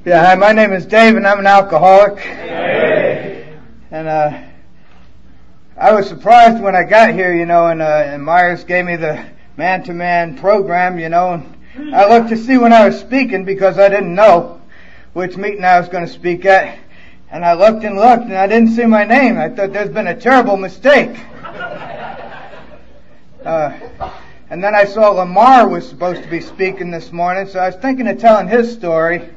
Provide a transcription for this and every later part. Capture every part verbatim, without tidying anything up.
Yeah, hi, my name is Dave, and I'm an alcoholic. Hey. And uh, I was surprised when I got here, you know, and, uh, and Myers gave me the man-to-man program, you know, and I looked to see when I was speaking because I didn't know which meeting I was going to speak at. And I looked and looked, and I didn't see my name. I thought there's been a terrible mistake. Uh, and then I saw Lamar was supposed to be speaking this morning, so I was thinking of telling his story.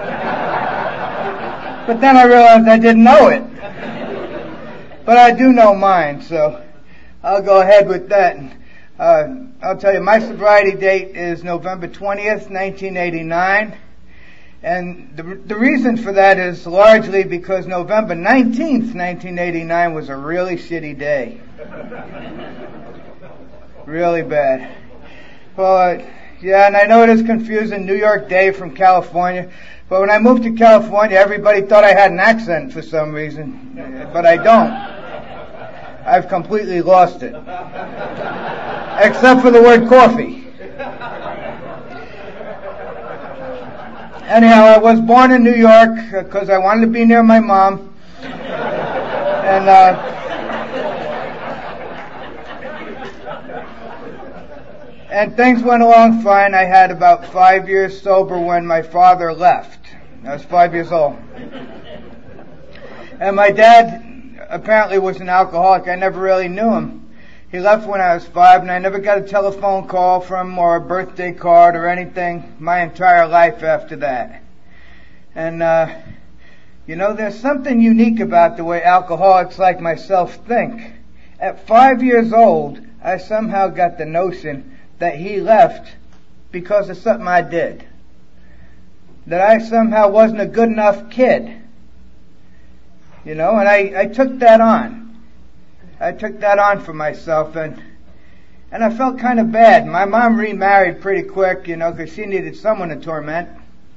But then I realized I didn't know it. But I do know mine, so I'll go ahead with that. Uh, I'll tell you, my sobriety date is November twentieth, nineteen eighty-nine. And the, the reason for that is largely because November nineteenth, nineteen eighty-nine was a really shitty day. Really bad. Well, uh, yeah, and I know it is confusing, New York Day from California. But when I moved to California, everybody thought I had an accent for some reason. But I don't. I've completely lost it. Except for the word coffee. Anyhow, I was born in New York because I wanted to be near my mom. And, uh, and things went along fine. I had about five years sober when my father left. I was five years old. And my dad apparently was an alcoholic. I never really knew him. He left when I was five, and I never got a telephone call from him or a birthday card or anything my entire life after that. And, uh, you know, there's something unique about the way alcoholics like myself think. At five years old, I somehow got the notion that he left because of something I did. That I somehow wasn't a good enough kid. You know, and I, I took that on. I took that on for myself, and and I felt kind of bad. My mom remarried pretty quick, you know, because she needed someone to torment.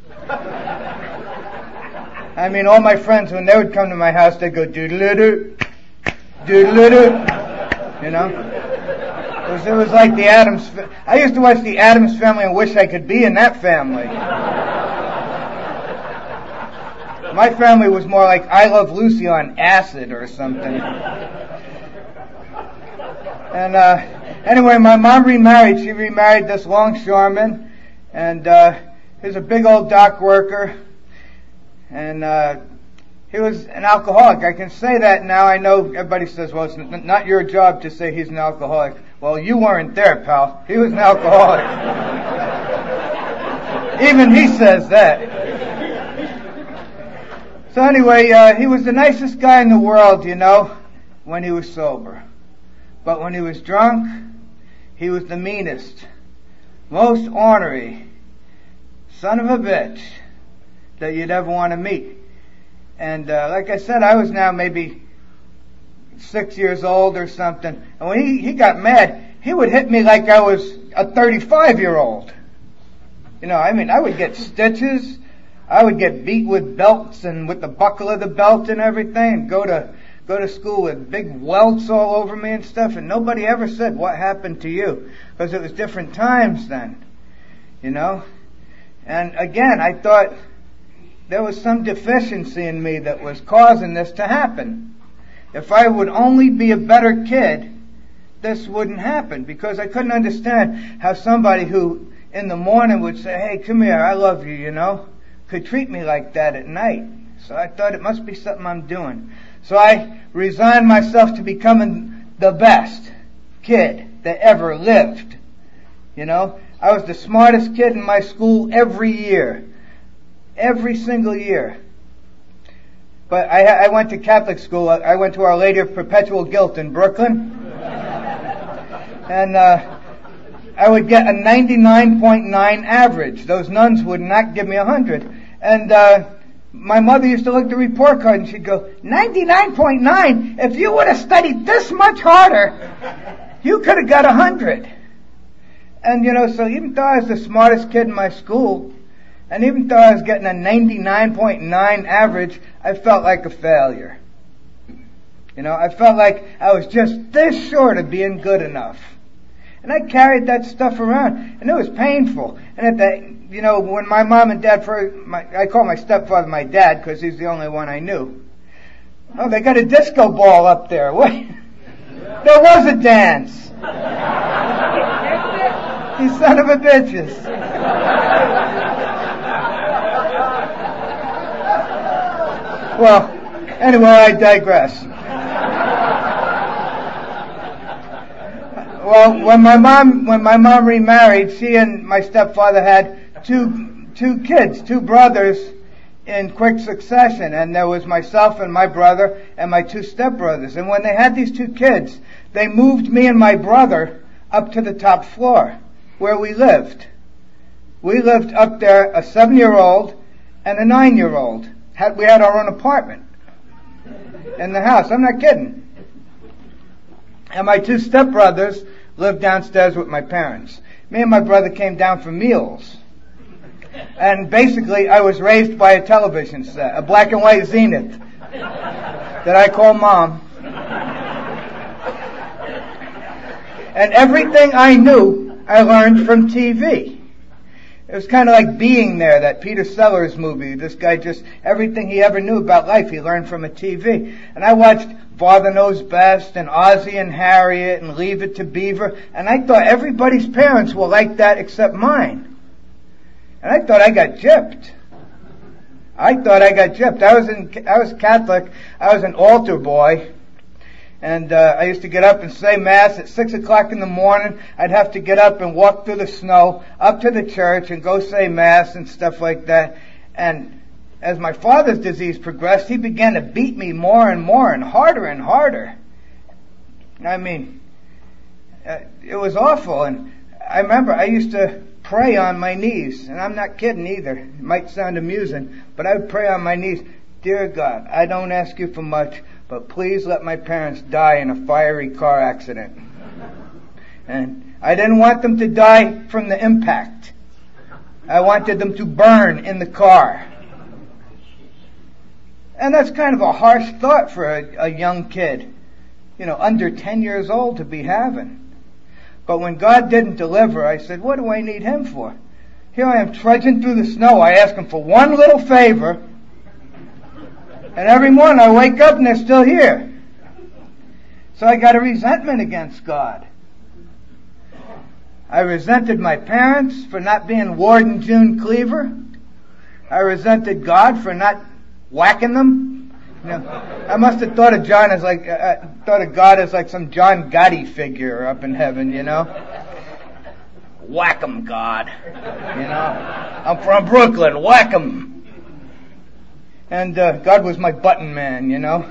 I mean, all my friends, when they would come to my house, they'd go, doodle-doo, doodle-doo, you know. It was, it was like the Addams... I used to watch the Addams Family and wish I could be in that family. My family was more like I Love Lucy on acid or something. And uh, anyway, my mom remarried. She remarried this longshoreman, and uh, he was a big old dock worker, and uh, he was an alcoholic. I can say that now. I know everybody says, well, it's n- not your job to say he's an alcoholic. Well, you weren't there, pal. He was an alcoholic. Even he says that. So anyway, uh, he was the nicest guy in the world, you know, when he was sober. But when he was drunk, he was the meanest, most ornery son of a bitch that you'd ever want to meet. And uh, like I said, I was now maybe six years old or something. And when he, he got mad, he would hit me like I was a thirty-five-year-old. You know, I mean, I would get stitches. I would get beat with belts and with the buckle of the belt and everything, and go to go to school with big welts all over me and stuff, and nobody ever said, what happened to you? Because it was different times then, you know? And again, I thought there was some deficiency in me that was causing this to happen. If I would only be a better kid, this wouldn't happen, because I couldn't understand how somebody who in the morning would say, hey, come here, I love you, you know, could treat me like that at night. So I thought it must be something I'm doing. So I resigned myself to becoming the best kid that ever lived. You know, I was the smartest kid in my school every year. Every single year. But I, I went to Catholic school. I went to Our Lady of Perpetual Guilt in Brooklyn. And uh, I would get a ninety-nine point nine average. Those nuns would not give me a hundred. And uh, my mother used to look at the report card and she'd go, ninety-nine point nine? If you would have studied this much harder, you could have got a hundred. And, you know, so even though I was the smartest kid in my school, and even though I was getting a ninety-nine point nine average, I felt like a failure. You know, I felt like I was just this short of being good enough. And I carried that stuff around, and it was painful. And at the, you know, when my mom and dad first, my, I call my stepfather my dad because he's the only one I knew. Oh, they got a disco ball up there. What? There was a dance. You son of a bitches. Well, anyway, I digress. Well, when my mom when my mom remarried, she and my stepfather had two two kids, two brothers in quick succession, and there was myself and my brother and my two stepbrothers. And when they had these two kids, they moved me and my brother up to the top floor where we lived. We lived up there, a seven-year-old and a nine-year-old. Had we had our own apartment in the house. I'm not kidding. And my two stepbrothers lived downstairs with my parents. Me and my brother came down for meals. And basically, I was raised by a television set, a black and white Zenith, that I call Mom. And everything I knew, I learned from T V. It was kind of like Being There, that Peter Sellers movie. This guy just, everything he ever knew about life, he learned from a T V. And I watched Father Knows Best and Ozzie and Harriet and Leave It to Beaver. And I thought everybody's parents were like that except mine. And I thought I got gypped. I thought I got gypped. I was in, I was Catholic. I was an altar boy. And uh, I used to get up and say Mass at six o'clock in the morning. I'd have to get up and walk through the snow up to the church and go say Mass and stuff like that. And as my father's disease progressed, he began to beat me more and more and harder and harder. I mean, uh, it was awful. And I remember I used to pray on my knees. And I'm not kidding either. It might sound amusing, but I would pray on my knees. Dear God, I don't ask you for much, but please let my parents die in a fiery car accident. And I didn't want them to die from the impact. I wanted them to burn in the car. And that's kind of a harsh thought for a, a young kid, you know, under ten years old to be having. But when God didn't deliver, I said, what do I need Him for? Here I am trudging through the snow. I ask Him for one little favor. And every morning I wake up and they're still here. So I got a resentment against God. I resented my parents for not being Ward and June Cleaver. I resented God for not whacking them. You know, I must have thought of John as like, uh, thought of God as like some John Gotti figure up in heaven, you know. Whack 'em, God. You know, I'm from Brooklyn. Whack 'em. And uh, God was my button man, you know.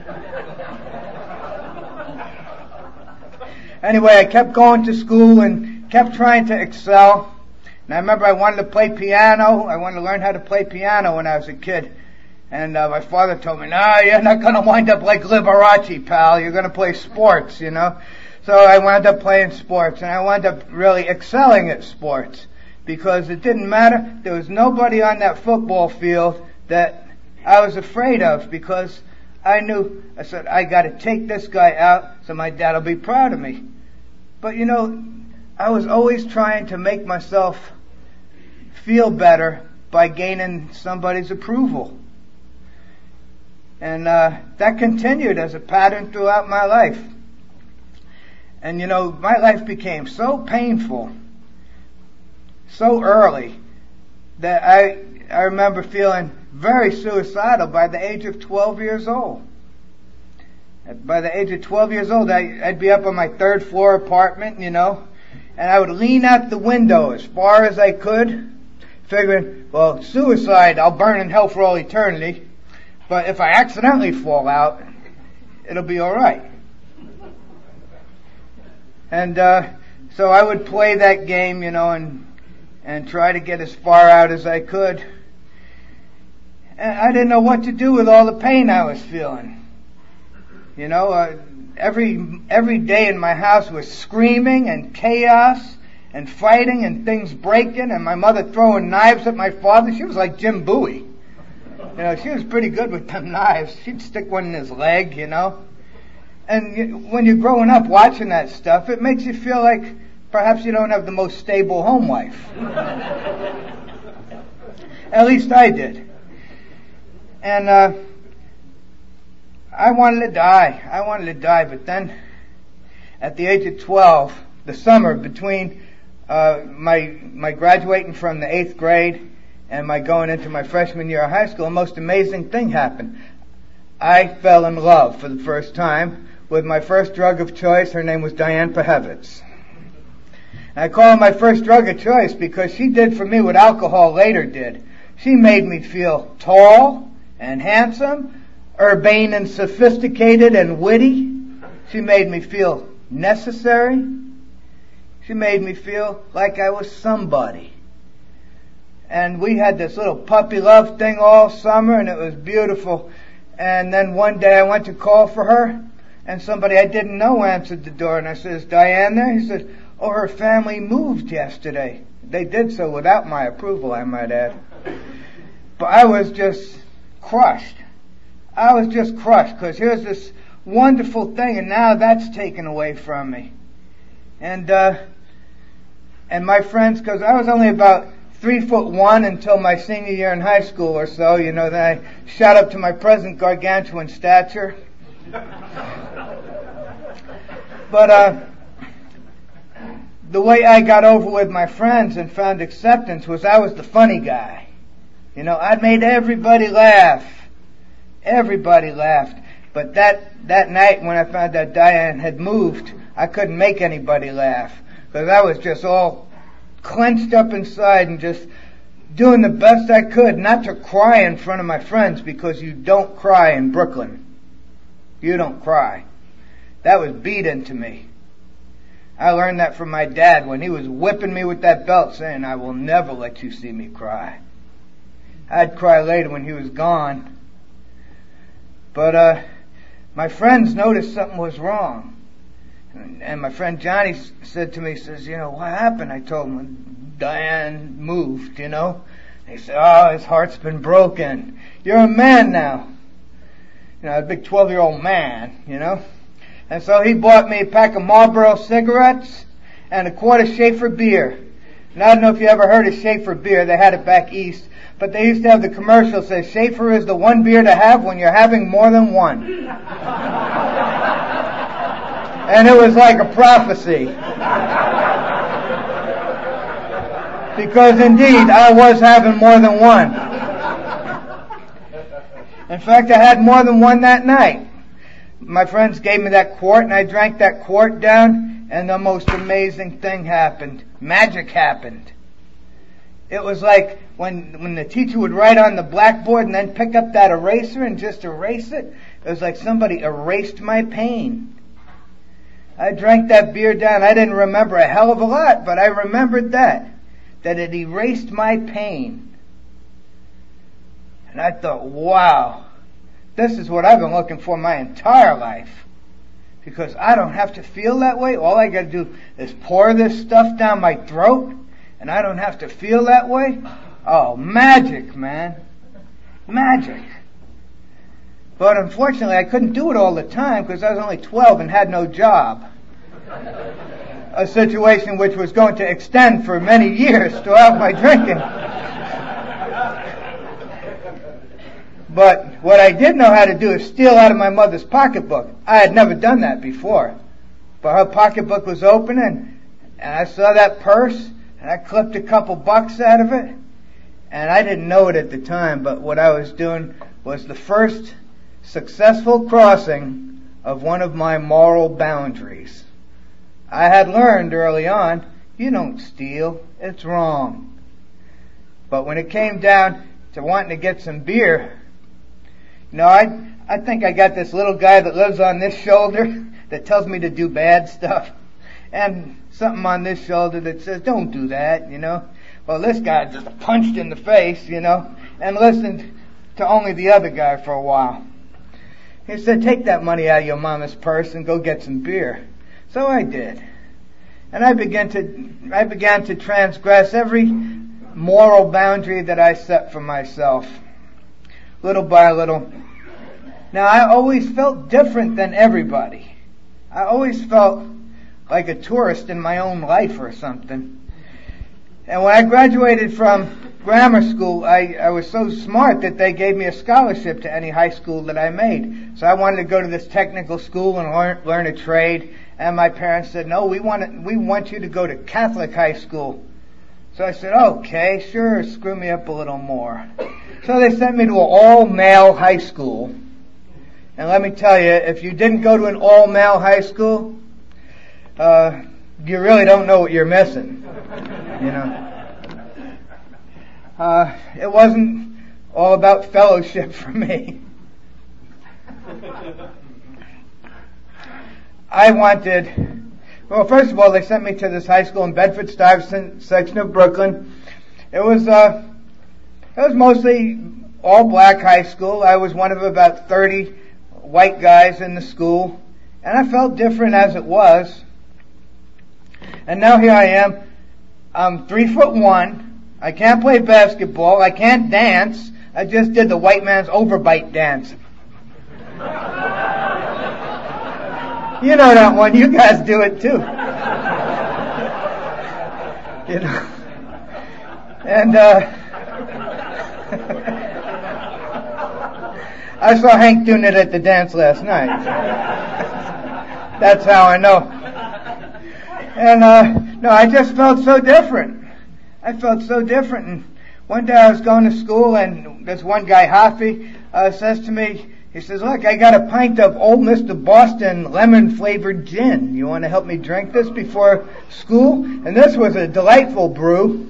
Anyway, I kept going to school and kept trying to excel. And I remember I wanted to play piano. I wanted to learn how to play piano when I was a kid. And uh, my father told me, no, you're not going to wind up like Liberace, pal. You're going to play sports, you know. So I wound up playing sports. And I wound up really excelling at sports. Because it didn't matter. There was nobody on that football field that I was afraid of, because I knew, I said, I got to take this guy out so my dad will be proud of me. But you know, I was always trying to make myself feel better by gaining somebody's approval. And uh, that continued as a pattern throughout my life. And you know, my life became so painful so early that I I remember feeling very suicidal by the age of twelve years old. By the age of twelve years old, I, I'd be up on my third floor apartment, you know, and I would lean out the window as far as I could, figuring, well, suicide, I'll burn in hell for all eternity, but if I accidentally fall out, it'll be alright. And uh, so I would play that game, you know, and and try to get as far out as I could. And I didn't know what to do with all the pain I was feeling. You know, uh, every every day in my house was screaming and chaos and fighting and things breaking, and my mother throwing knives at my father. She was like Jim Bowie. You know, she was pretty good with them knives. She'd stick one in his leg, you know. And when you're growing up watching that stuff, it makes you feel like perhaps you don't have the most stable home life. At least I did. And uh, I wanted to die. I wanted to die, but then at the age of twelve, the summer between uh, my my graduating from the eighth grade and my going into my freshman year of high school, a most amazing thing happened. I fell in love for the first time with my first drug of choice. Her name was Diane Pehevitz. I call her my first drug of choice because she did for me what alcohol later did. She made me feel tall and handsome, urbane and sophisticated and witty. She made me feel necessary. She made me feel like I was somebody. And we had this little puppy love thing all summer, and it was beautiful. And then one day I went to call for her, and somebody I didn't know answered the door, and I said, "Is Diane there?" He said, "Oh, her family moved yesterday." They did so without my approval, I might add. But I was just crushed. I was just crushed, because here's this wonderful thing, and now that's taken away from me. And, uh, and my friends, because I was only about three foot one until my senior year in high school or so, you know, then I shot up to my present gargantuan stature. But, uh, the way I got over with my friends and found acceptance was I was the funny guy. You know, I made everybody laugh. Everybody laughed. But that, that night when I found that Diane had moved, I couldn't make anybody laugh. Because I was just all clenched up inside and just doing the best I could not to cry in front of my friends, because you don't cry in Brooklyn. You don't cry. That was beat into me. I learned that from my dad when he was whipping me with that belt, saying, "I will never let you see me cry." I'd cry later when he was gone. But uh, my friends noticed something was wrong. And, and my friend Johnny said to me, he says, "You know, what happened?" I told him, "Diane moved, you know." He said, "Oh, his heart's been broken. You're a man now." You know, a big twelve-year-old man, you know. And so he bought me a pack of Marlboro cigarettes and a quart of Schaefer beer. And I don't know if you ever heard of Schaefer beer. They had it back east. But they used to have the commercial that says, "Schaefer is the one beer to have when you're having more than one." And it was like a prophecy. Because indeed, I was having more than one. In fact, I had more than one that night. My friends gave me that quart, and I drank that quart down, and the most amazing thing happened. Magic happened. It was like when when the teacher would write on the blackboard and then pick up that eraser and just erase it. It was like somebody erased my pain. I drank that beer down. I didn't remember a hell of a lot, but I remembered that. That it erased my pain. And I thought, wow, this is what I've been looking for my entire life. Because I don't have to feel that way. All I got to do is pour this stuff down my throat, and I don't have to feel that way. Oh, magic, man. Magic. But unfortunately, I couldn't do it all the time because I was only twelve and had no job. A situation which was going to extend for many years throughout my drinking. But what I did know how to do is steal out of my mother's pocketbook. I had never done that before. But her pocketbook was open, and, and I saw that purse, and I clipped a couple bucks out of it. And I didn't know it at the time, but what I was doing was the first successful crossing of one of my moral boundaries. I had learned early on, you don't steal, it's wrong. But when it came down to wanting to get some beer, you know, I I think I got this little guy that lives on this shoulder that tells me to do bad stuff, and something on this shoulder that says, don't do that, you know. Well, this guy just punched in the face, you know, and listened to only the other guy for a while. He said, take that money out of your mama's purse and go get some beer. So I did. And I began to, I began to transgress every moral boundary that I set for myself, little by little. Now, I always felt different than everybody. I always felt like a tourist in my own life or something. And when I graduated from grammar school, I, I was so smart that they gave me a scholarship to any high school that I made. So I wanted to go to this technical school and learn, learn a trade. And my parents said, no, we want to, we want you to go to Catholic high school. So I said, okay, sure, screw me up a little more. So they sent me to an all-male high school. And let me tell you, if you didn't go to an all-male high school, uh, you really don't know what you're missing. You know. Uh, it wasn't all about fellowship for me. I wanted, well, first of all, they sent me to this high school in Bedford-Stuyvesant section of Brooklyn. It was, uh, it was mostly all black high school. I was one of about thirty white guys in the school, and I felt different as it was. And now here I am. I'm three foot one. I can't play basketball. I can't dance. I just did the white man's overbite dance. You know that one. You guys do it too. You know. And uh I saw Hank doing it at the dance last night. That's how I know. And uh no, I just felt so different. I felt so different. And one day I was going to school, and this one guy, Hoffy, uh, says to me, he says, look, I got a pint of Old Mister Boston lemon-flavored gin. You want to help me drink this before school? And this was a delightful brew.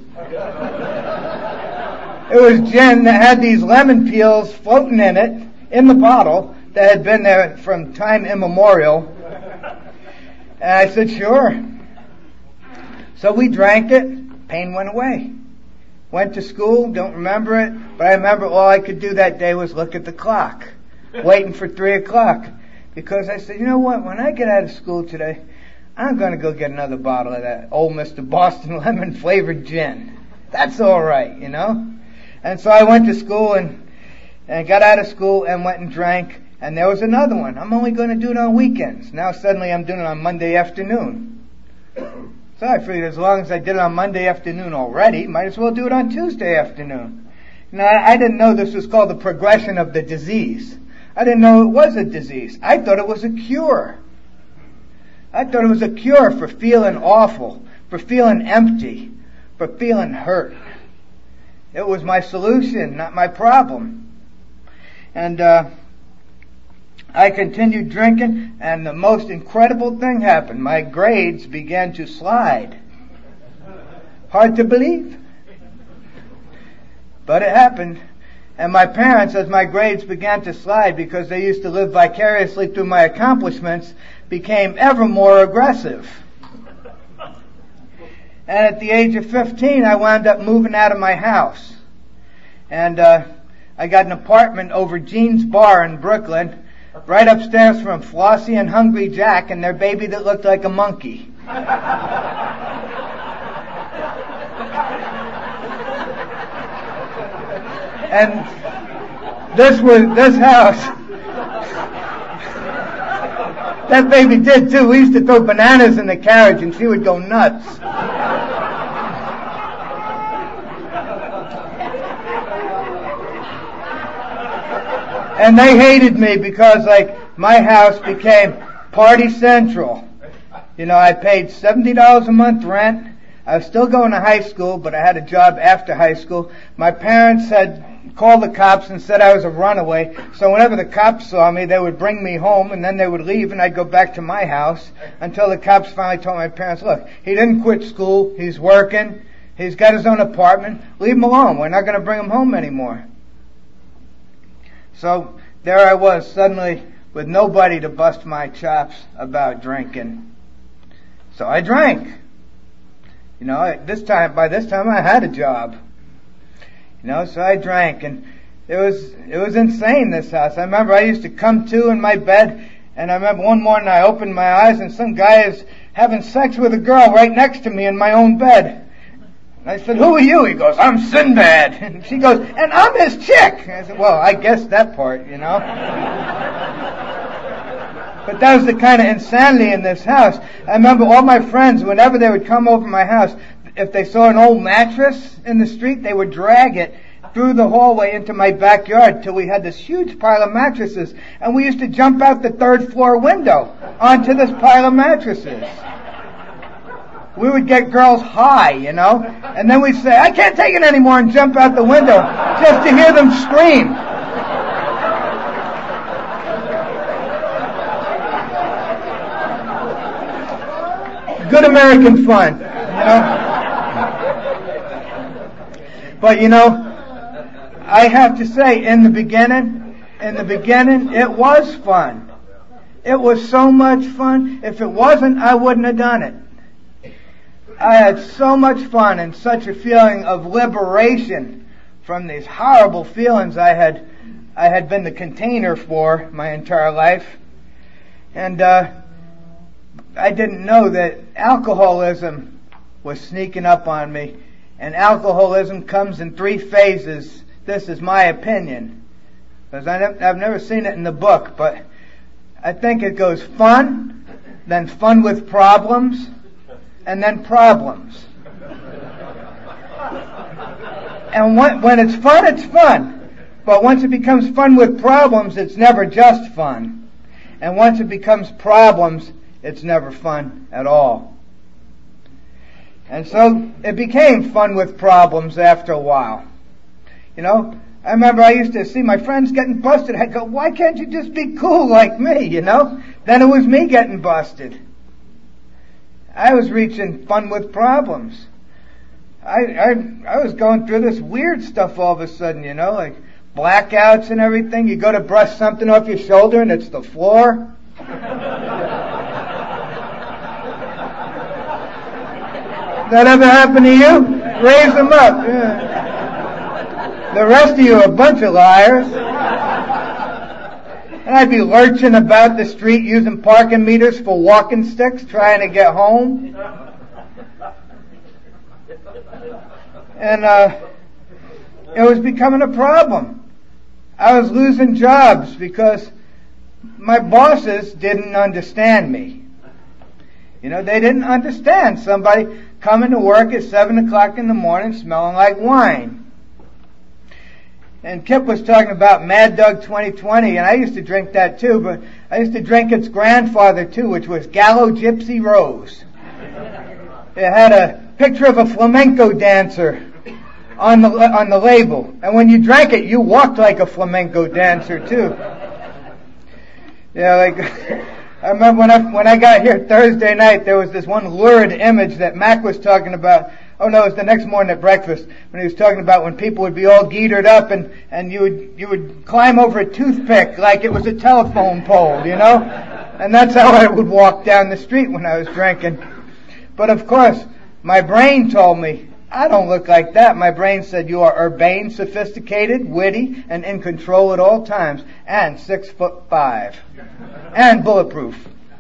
It was gin that had these lemon peels floating in it, in the bottle, that had been there from time immemorial. And I said, sure. So we drank it. Pain went away. Went to school, don't remember it, but I remember all I could do that day was look at the clock, waiting for three o'clock. Because I said, you know what, when I get out of school today, I'm going to go get another bottle of that Old Mister Boston lemon flavored gin. That's all right, you know. And so I went to school and, and got out of school and went and drank. And there was another one. I'm only going to do it on weekends. Now suddenly I'm doing it on Monday afternoon. So I figured as long as I did it on Monday afternoon already, might as well do it on Tuesday afternoon. Now, I didn't know this was called the progression of the disease. I didn't know it was a disease. I thought it was a cure. I thought it was a cure for feeling awful, for feeling empty, for feeling hurt. It was my solution, not my problem. And uh I continued drinking, and the most incredible thing happened. My grades began to slide. Hard to believe, but it happened. And my parents, as my grades began to slide, because they used to live vicariously through my accomplishments, became ever more aggressive. And at the age of fifteen, I wound up moving out of my house. And uh I got an apartment over Jean's Bar in Brooklyn, right upstairs from Flossie and Hungry Jack and their baby that looked like a monkey. And this was, this house, that baby did too. We used to throw bananas in the carriage and she would go nuts. And they hated me because, like, my house became party central. You know, I paid seventy dollars a month rent. I was still going to high school, but I had a job after high school. My parents had called the cops and said I was a runaway. So whenever the cops saw me, they would bring me home, and then they would leave, and I'd go back to my house until the cops finally told my parents, look, he didn't quit school. He's working. He's got his own apartment. Leave him alone. We're not going to bring him home anymore. So there I was, suddenly with nobody to bust my chops about drinking. So I drank. You know, this time, by this time I had a job. You know, so I drank, and it was, it was insane, this house. I remember I used to come to in my bed, and I remember one morning I opened my eyes and some guy is having sex with a girl right next to me in my own bed. I said, who are you? He goes, I'm Sinbad. And she goes, and I'm his chick. I said, well, I guessed that part, you know. But that was the kind of insanity in this house. I remember all my friends, whenever they would come over my house, if they saw an old mattress in the street, they would drag it through the hallway into my backyard till we had this huge pile of mattresses. And we used to jump out the third floor window onto this pile of mattresses. We would get girls high, you know, and then we'd say, I can't take it anymore, and jump out the window just to hear them scream. Good American fun, you know. But you know, I have to say, in the beginning, in the beginning, it was fun. It was so much fun. If it wasn't, I wouldn't have done it. I had so much fun and such a feeling of liberation from these horrible feelings I had, I had been the container for my entire life. And, uh, I didn't know that alcoholism was sneaking up on me. And alcoholism comes in three phases. This is my opinion, because I've never seen it in the book, but I think it goes fun, then fun with problems, and then problems. And when it's fun, it's fun. But once it becomes fun with problems, it's never just fun. And once it becomes problems, it's never fun at all. And so it became fun with problems after a while. You know, I remember I used to see my friends getting busted. I'd go, why can't you just be cool like me, you know? Then it was me getting busted. I was reaching fun with problems. I, I, I was going through this weird stuff all of a sudden, you know, like blackouts and everything. You go to brush something off your shoulder and it's the floor. That ever happened to you? Raise them up. Yeah. The rest of you are a bunch of liars. And I'd be lurching about the street using parking meters for walking sticks trying to get home. And uh, it was becoming a problem. I was losing jobs because my bosses didn't understand me. You know, they didn't understand somebody coming to work at seven o'clock in the morning smelling like wine. And Kip was talking about Mad Dog twenty twenty, and I used to drink that too, but I used to drink its grandfather too, which was Gallo Gypsy Rose. It had a picture of a flamenco dancer on the on the label. And when you drank it, you walked like a flamenco dancer too. Yeah, like I remember when I when I got here Thursday night, there was this one lurid image that Mac was talking about. Oh no, it was the next morning at breakfast when he was talking about when people would be all geetered up and, and you would you would climb over a toothpick like it was a telephone pole, you know? And that's how I would walk down the street when I was drinking. But of course, my brain told me, I don't look like that. My brain said, you are urbane, sophisticated, witty, and in control at all times, and six foot five, and bulletproof.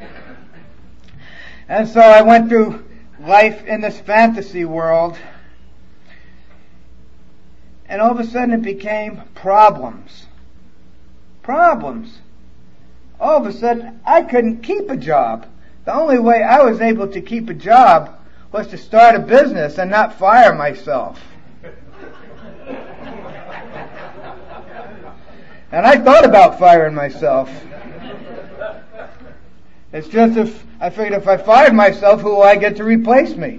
And so I went through life in this fantasy world, and all of a sudden it became problems. Problems. All of a sudden I couldn't keep a job. The only way I was able to keep a job was to start a business and not fire myself. And I thought about firing myself. It's just if I figured if I fired myself, who will I get to replace me?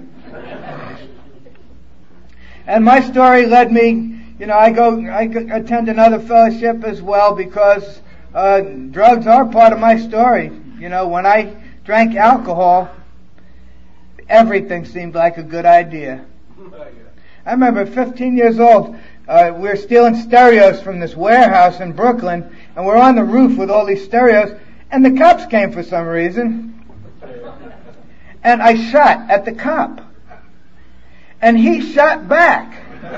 And my story led me, you know, I go, I attend another fellowship as well because uh, drugs are part of my story. You know, when I drank alcohol, everything seemed like a good idea. I remember fifteen years old, uh, we were stealing stereos from this warehouse in Brooklyn, and we're on the roof with all these stereos, and the cops came for some reason. And I shot at the cop. And he shot back.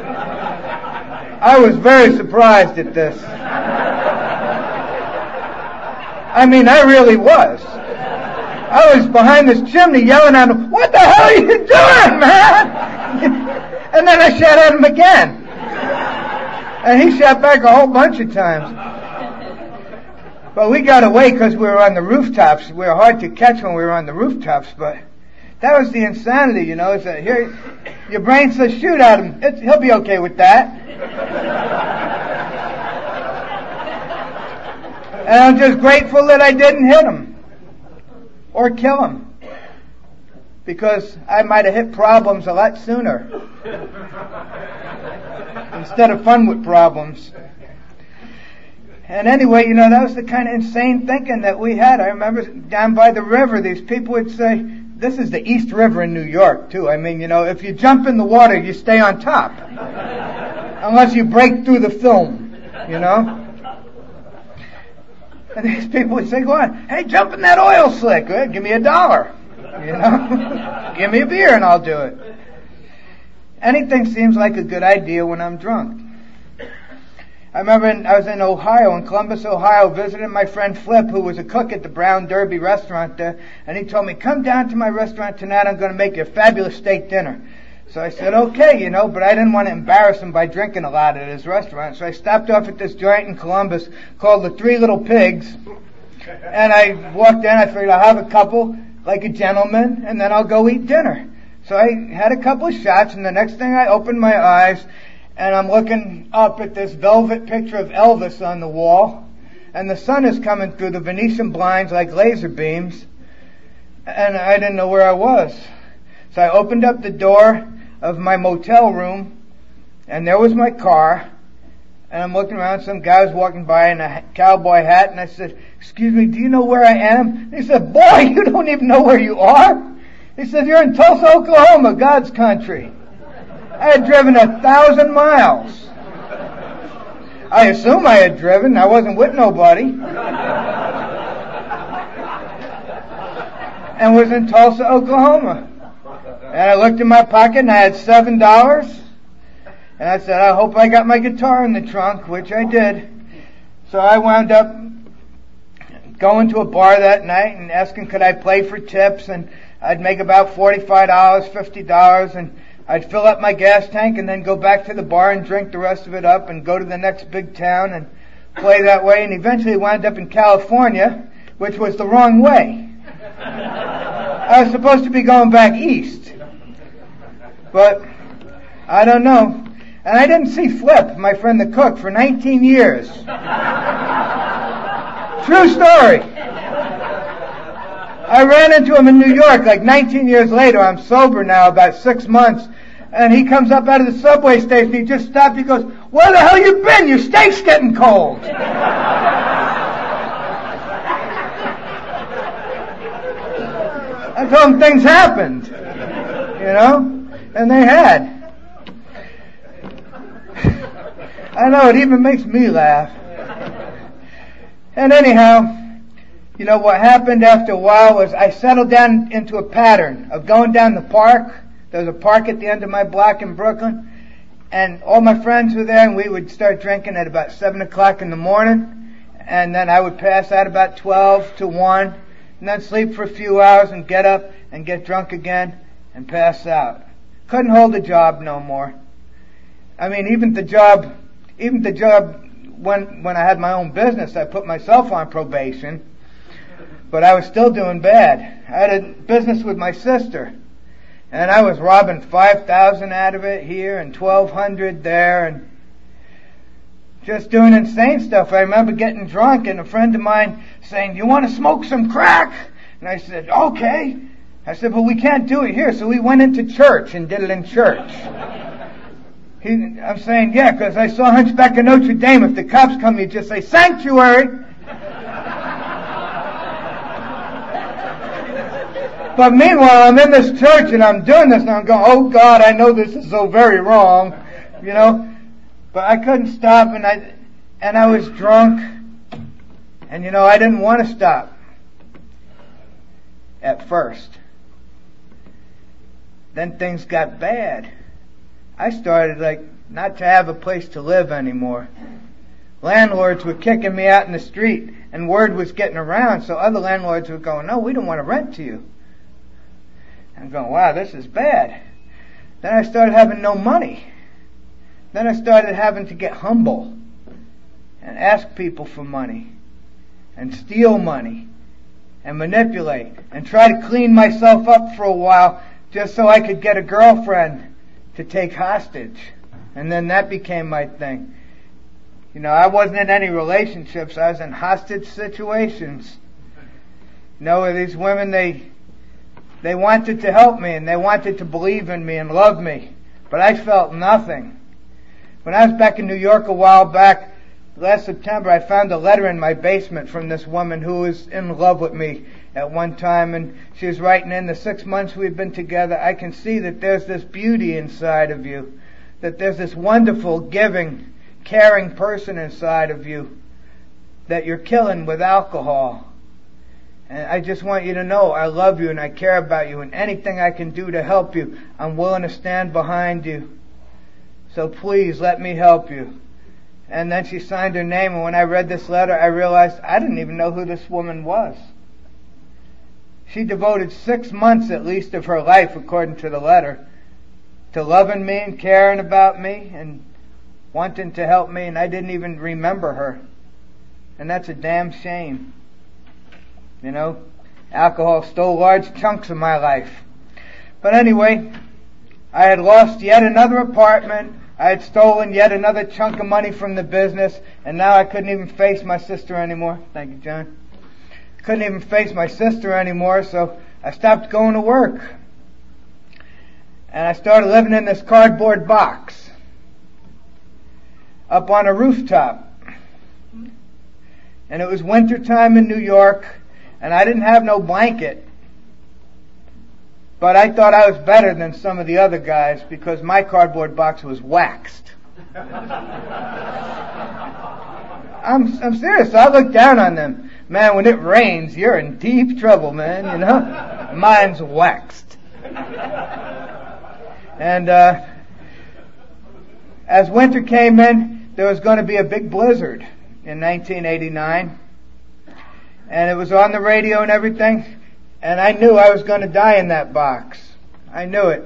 I was very surprised at this. I mean, I really was. I was behind this chimney yelling at him, what the hell are you doing, man? And then I shot at him again. And he shot back a whole bunch of times. But we got away because we were on the rooftops. We were hard to catch when we were on the rooftops, but that was the insanity, you know. Is that here, your brain says, shoot at him. It's, he'll be okay with that. And I'm just grateful that I didn't hit him or kill him, because I might have hit problems a lot sooner instead of fun with problems. And anyway, you know, that was the kind of insane thinking that we had. I remember down by the river, these people would say, this is the East River in New York, too. I mean, you know, if you jump in the water, you stay on top. Unless you break through the film, you know. And these people would say, go on, hey, jump in that oil slick. Well, give me a dollar, you know. Give me a beer and I'll do it. Anything seems like a good idea when I'm drunk. I remember in, I was in Ohio, in Columbus, Ohio, visiting my friend Flip, who was a cook at the Brown Derby restaurant there, and he told me, come down to my restaurant tonight, I'm going to make you a fabulous steak dinner. So I said, okay, you know, but I didn't want to embarrass him by drinking a lot at his restaurant. So I stopped off at this joint in Columbus called the Three Little Pigs, and I walked in, I figured I'll have a couple, like a gentleman, and then I'll go eat dinner. So I had a couple of shots, and the next thing I opened my eyes, and I'm looking up at this velvet picture of Elvis on the wall, and the sun is coming through the Venetian blinds like laser beams, and I didn't know where I was. So I opened up the door of my motel room, and there was my car, and I'm looking around, some guy was walking by in a cowboy hat, and I said, excuse me, do you know where I am? And he said, boy, you don't even know where you are? He said, you're in Tulsa, Oklahoma, God's country. I had driven a thousand miles. I assume I had driven. I wasn't with nobody. And was in Tulsa, Oklahoma. And I looked in my pocket and I had seven dollars. And I said, I hope I got my guitar in the trunk, which I did. So I wound up going to a bar that night and asking could I play for tips, and I'd make about forty-five dollars, fifty dollars, and I'd fill up my gas tank and then go back to the bar and drink the rest of it up and go to the next big town and play that way, and eventually wound up in California, which was the wrong way. I was supposed to be going back east. But I don't know. And I didn't see Flip, my friend the cook, for nineteen years. True story. I ran into him in New York like nineteen years later. I'm sober now, about six months. And he comes up out of the subway station. He just stopped. He goes, where the hell you been? Your steak's getting cold. I told him things happened. You know? And they had. I know, it even makes me laugh. And anyhow, you know, what happened after a while was I settled down into a pattern of going down the park. There was a park at the end of my block in Brooklyn. And all my friends were there, and we would start drinking at about seven o'clock in the morning. And then I would pass out about twelve to one. And then sleep for a few hours and get up and get drunk again and pass out. Couldn't hold a job no more. I mean, even the job, even the job when, when I had my own business, I put myself on probation. But I was still doing bad. I had a business with my sister, and I was robbing five thousand out of it here and twelve hundred there, and just doing insane stuff. I remember getting drunk and a friend of mine saying, "You want to smoke some crack?" And I said, "Okay." I said, "But we can't do it here." So we went into church and did it in church. He, I'm saying, "Yeah, because I saw Hunchback of Notre Dame. If the cops come, you just say sanctuary." But meanwhile, I'm in this church and I'm doing this and I'm going, oh God, I know this is so very wrong, you know. But I couldn't stop, and I, and I was drunk, and you know, I didn't want to stop at first. Then things got bad. I started like not to have a place to live anymore. Landlords were kicking me out in the street, and word was getting around, so other landlords were going, no, we don't want to rent to you. I'm going, wow, this is bad. Then I started having no money. Then I started having to get humble and ask people for money. and steal money and manipulate and try to clean myself up for a while just so I could get a girlfriend to take hostage. And then that became my thing. You know, I wasn't in any relationships. I was in hostage situations. You know, these women, they they wanted to help me and they wanted to believe in me and love me. But I felt nothing. When I was back in New York a while back, last September, I found a letter in my basement from this woman who was in love with me at one time, and she was writing, in the six months we've been together, I can see that there's this beauty inside of you, that there's this wonderful, giving, caring person inside of you that you're killing with alcohol. And I just want you to know I love you and I care about you, and anything I can do to help you, I'm willing to stand behind you. So please let me help you. And then she signed her name, and when I read this letter, I realized I didn't even know who this woman was. She devoted six months at least of her life, according to the letter, to loving me and caring about me and wanting to help me, and I didn't even remember her. And that's a damn shame. You know, alcohol stole large chunks of my life. But anyway, I had lost yet another apartment. I had stolen yet another chunk of money from the business, and now I couldn't even face my sister anymore. Thank you, John. Couldn't even face my sister anymore, so I stopped going to work. And I started living in this cardboard box up on a rooftop. And it was winter time in New York, and I didn't have no blanket. But I thought I was better than some of the other guys because my cardboard box was waxed. I'm, I'm serious. I looked down on them. Man, when it rains, you're in deep trouble, man, you know. Mine's waxed. And uh, as winter came in, there was going to be a big blizzard in nineteen eighty-nine. And it was on the radio and everything. And I knew I was going to die in that box. I knew it.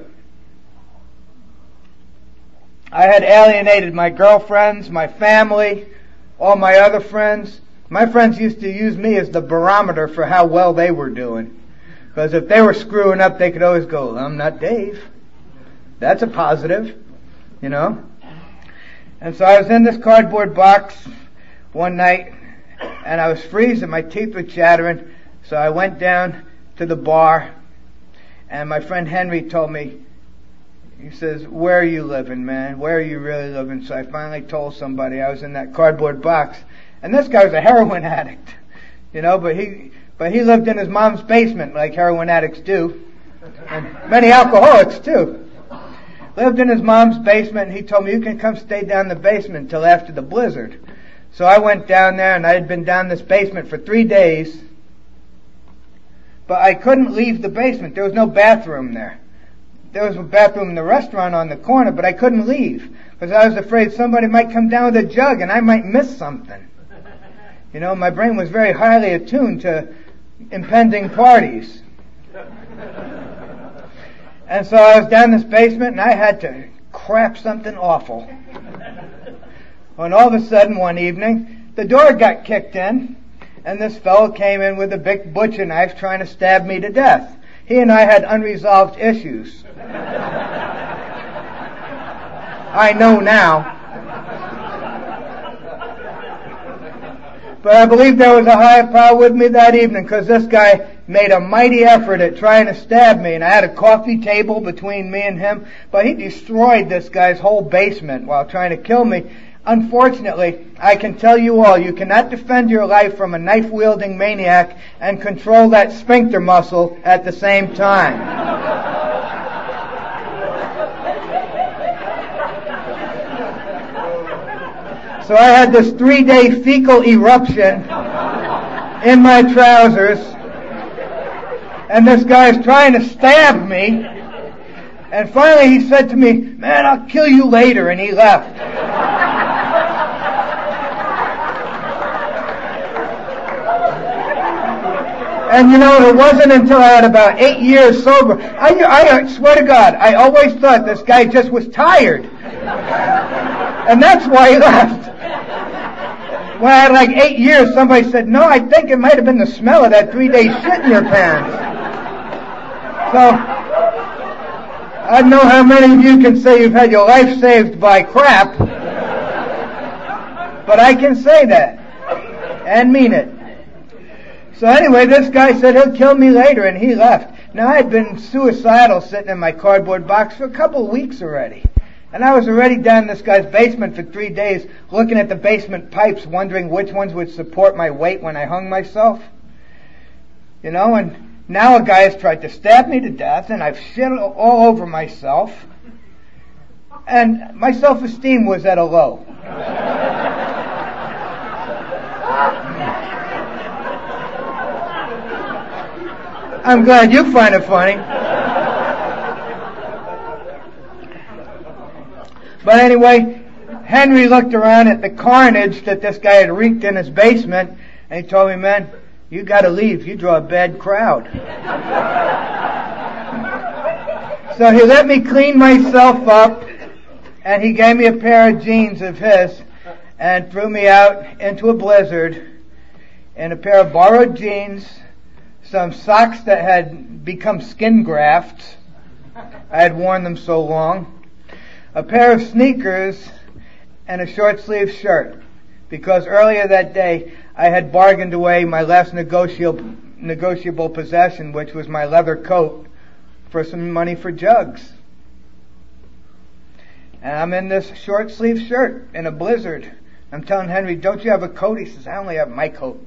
I had alienated my girlfriends, my family, all my other friends. My friends used to use me as the barometer for how well they were doing. Because if they were screwing up, they could always go, I'm not Dave. That's a positive, you know. And so I was in this cardboard box one night, and I was freezing. My teeth were chattering. So I went down to the bar, and my friend Henry told me, he says, where are you living, man? Where are you really living? So I finally told somebody I was in that cardboard box. And this guy was a heroin addict, you know, but he, but he lived in his mom's basement like heroin addicts do. And many alcoholics too. Lived in his mom's basement, and he told me, you can come stay down in the basement until after the blizzard. So I went down there, and I had been down this basement for three days. But I couldn't leave the basement. There was no bathroom there. There was a bathroom in the restaurant on the corner, but I couldn't leave because I was afraid somebody might come down with a jug and I might miss something. You know, my brain was very highly attuned to impending parties. And so I was down this basement and I had to crap something awful. When all of a sudden one evening, the door got kicked in. And this fellow came in with a big butcher knife trying to stab me to death. He and I had unresolved issues. I know now. But I believe there was a higher power with me that evening because this guy made a mighty effort at trying to stab me. And I had a coffee table between me and him. But he destroyed this guy's whole basement while trying to kill me. Unfortunately, I can tell you all, you cannot defend your life from a knife-wielding maniac and control that sphincter muscle at the same time. So I had this three-day fecal eruption in my trousers, and this guy's trying to stab me, and finally he said to me, man, I'll kill you later, and he left. And you know, it wasn't until I had about eight years sober. I, I swear to God, I always thought this guy just was tired. And that's why he left. when I had like eight years, somebody said, no, I think it might have been the smell of that three-day shit in your pants. So, I don't know how many of you can say you've had your life saved by crap, but I can say that and mean it. So anyway, this guy said he'll kill me later, and he left. Now, I had been suicidal sitting in my cardboard box for a couple of weeks already. And I was already down in this guy's basement for three days looking at the basement pipes, wondering which ones would support my weight when I hung myself. You know, and now a guy has tried to stab me to death, and I've shit all over myself. And my self-esteem was at a low. I'm glad you find it funny. But anyway, Henry looked around at the carnage that this guy had wreaked in his basement, and he told me, man, you gotta leave. You draw a bad crowd. So he let me clean myself up, and he gave me a pair of jeans of his, and threw me out into a blizzard in a pair of borrowed jeans, some socks that had become skin grafts. I had worn them so long. A pair of sneakers and a short sleeve shirt, because earlier that day I had bargained away my last negotiable, negotiable possession, which was my leather coat, for some money for jugs. And I'm in this short sleeve shirt in a blizzard. I'm telling Henry, don't you have a coat? He says, I only have my coat.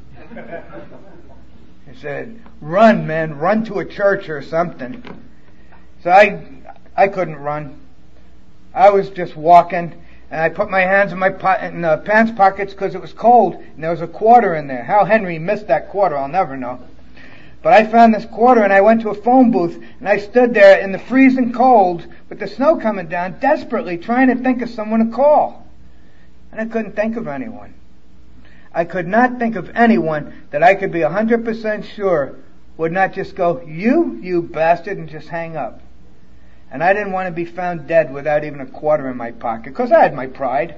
He said, run, man, run to a church or something. So I, I couldn't run. I was just walking, and I put my hands in my po- in the pants pockets because it was cold, and there was a quarter in there. How Henry missed that quarter, I'll never know. But I found this quarter, and I went to a phone booth, and I stood there in the freezing cold with the snow coming down, desperately trying to think of someone to call. And I couldn't think of anyone. I could not think of anyone that I could be one hundred percent sure would not just go, you, you bastard, and just hang up. And I didn't want to be found dead without even a quarter in my pocket, because I had my pride.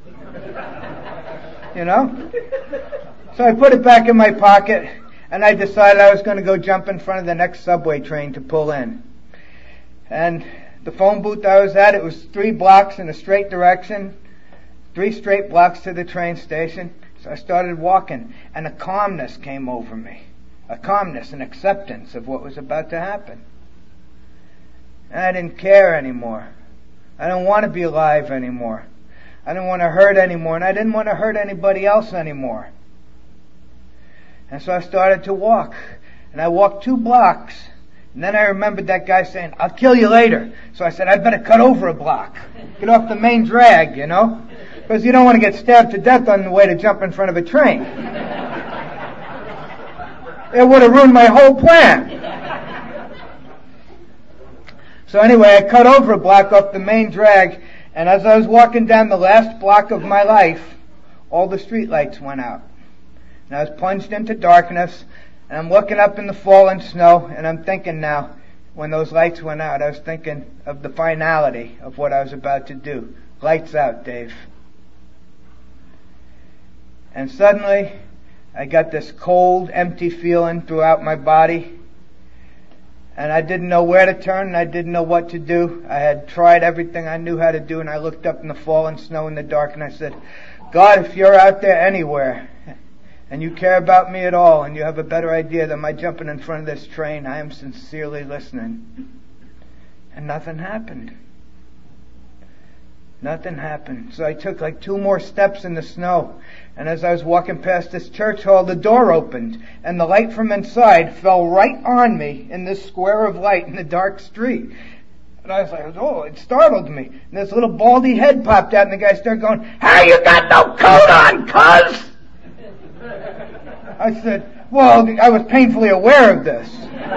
You know? So I put it back in my pocket, and I decided I was going to go jump in front of the next subway train to pull in. And the phone booth I was at, it was three blocks in a straight direction, three straight blocks to the train station. So I started walking, and a calmness came over me. A calmness, an acceptance of what was about to happen. And I didn't care anymore. I didn't want to be alive anymore. I didn't want to hurt anymore, and I didn't want to hurt anybody else anymore. And so I started to walk. And I walked two blocks. And then I remembered that guy saying, I'll kill you later. So I said, I'd better cut over a block. Get off the main drag, you know? Because you don't want to get stabbed to death on the way to jump in front of a train. It would have ruined my whole plan. So anyway, I cut over a block off the main drag, and as I was walking down the last block of my life, all the street lights went out. And I was plunged into darkness, and I'm looking up in the falling snow, and I'm thinking now, when those lights went out, I was thinking of the finality of what I was about to do. Lights out, Dave. And suddenly, I got this cold, empty feeling throughout my body. And I didn't know where to turn, and I didn't know what to do. I had tried everything I knew how to do, and I looked up in the falling snow in the dark, and I said, God, if you're out there anywhere, and you care about me at all, and you have a better idea than my jumping in front of this train, I am sincerely listening. And nothing happened. Nothing happened. So I took like two more steps in the snow. And as I was walking past this church hall, the door opened, and the light from inside fell right on me in this square of light in the dark street. And I was like, oh, it startled me. And this little baldy head popped out, and the guy started going, how you got no coat on, cuz? I said, well, I was painfully aware of this.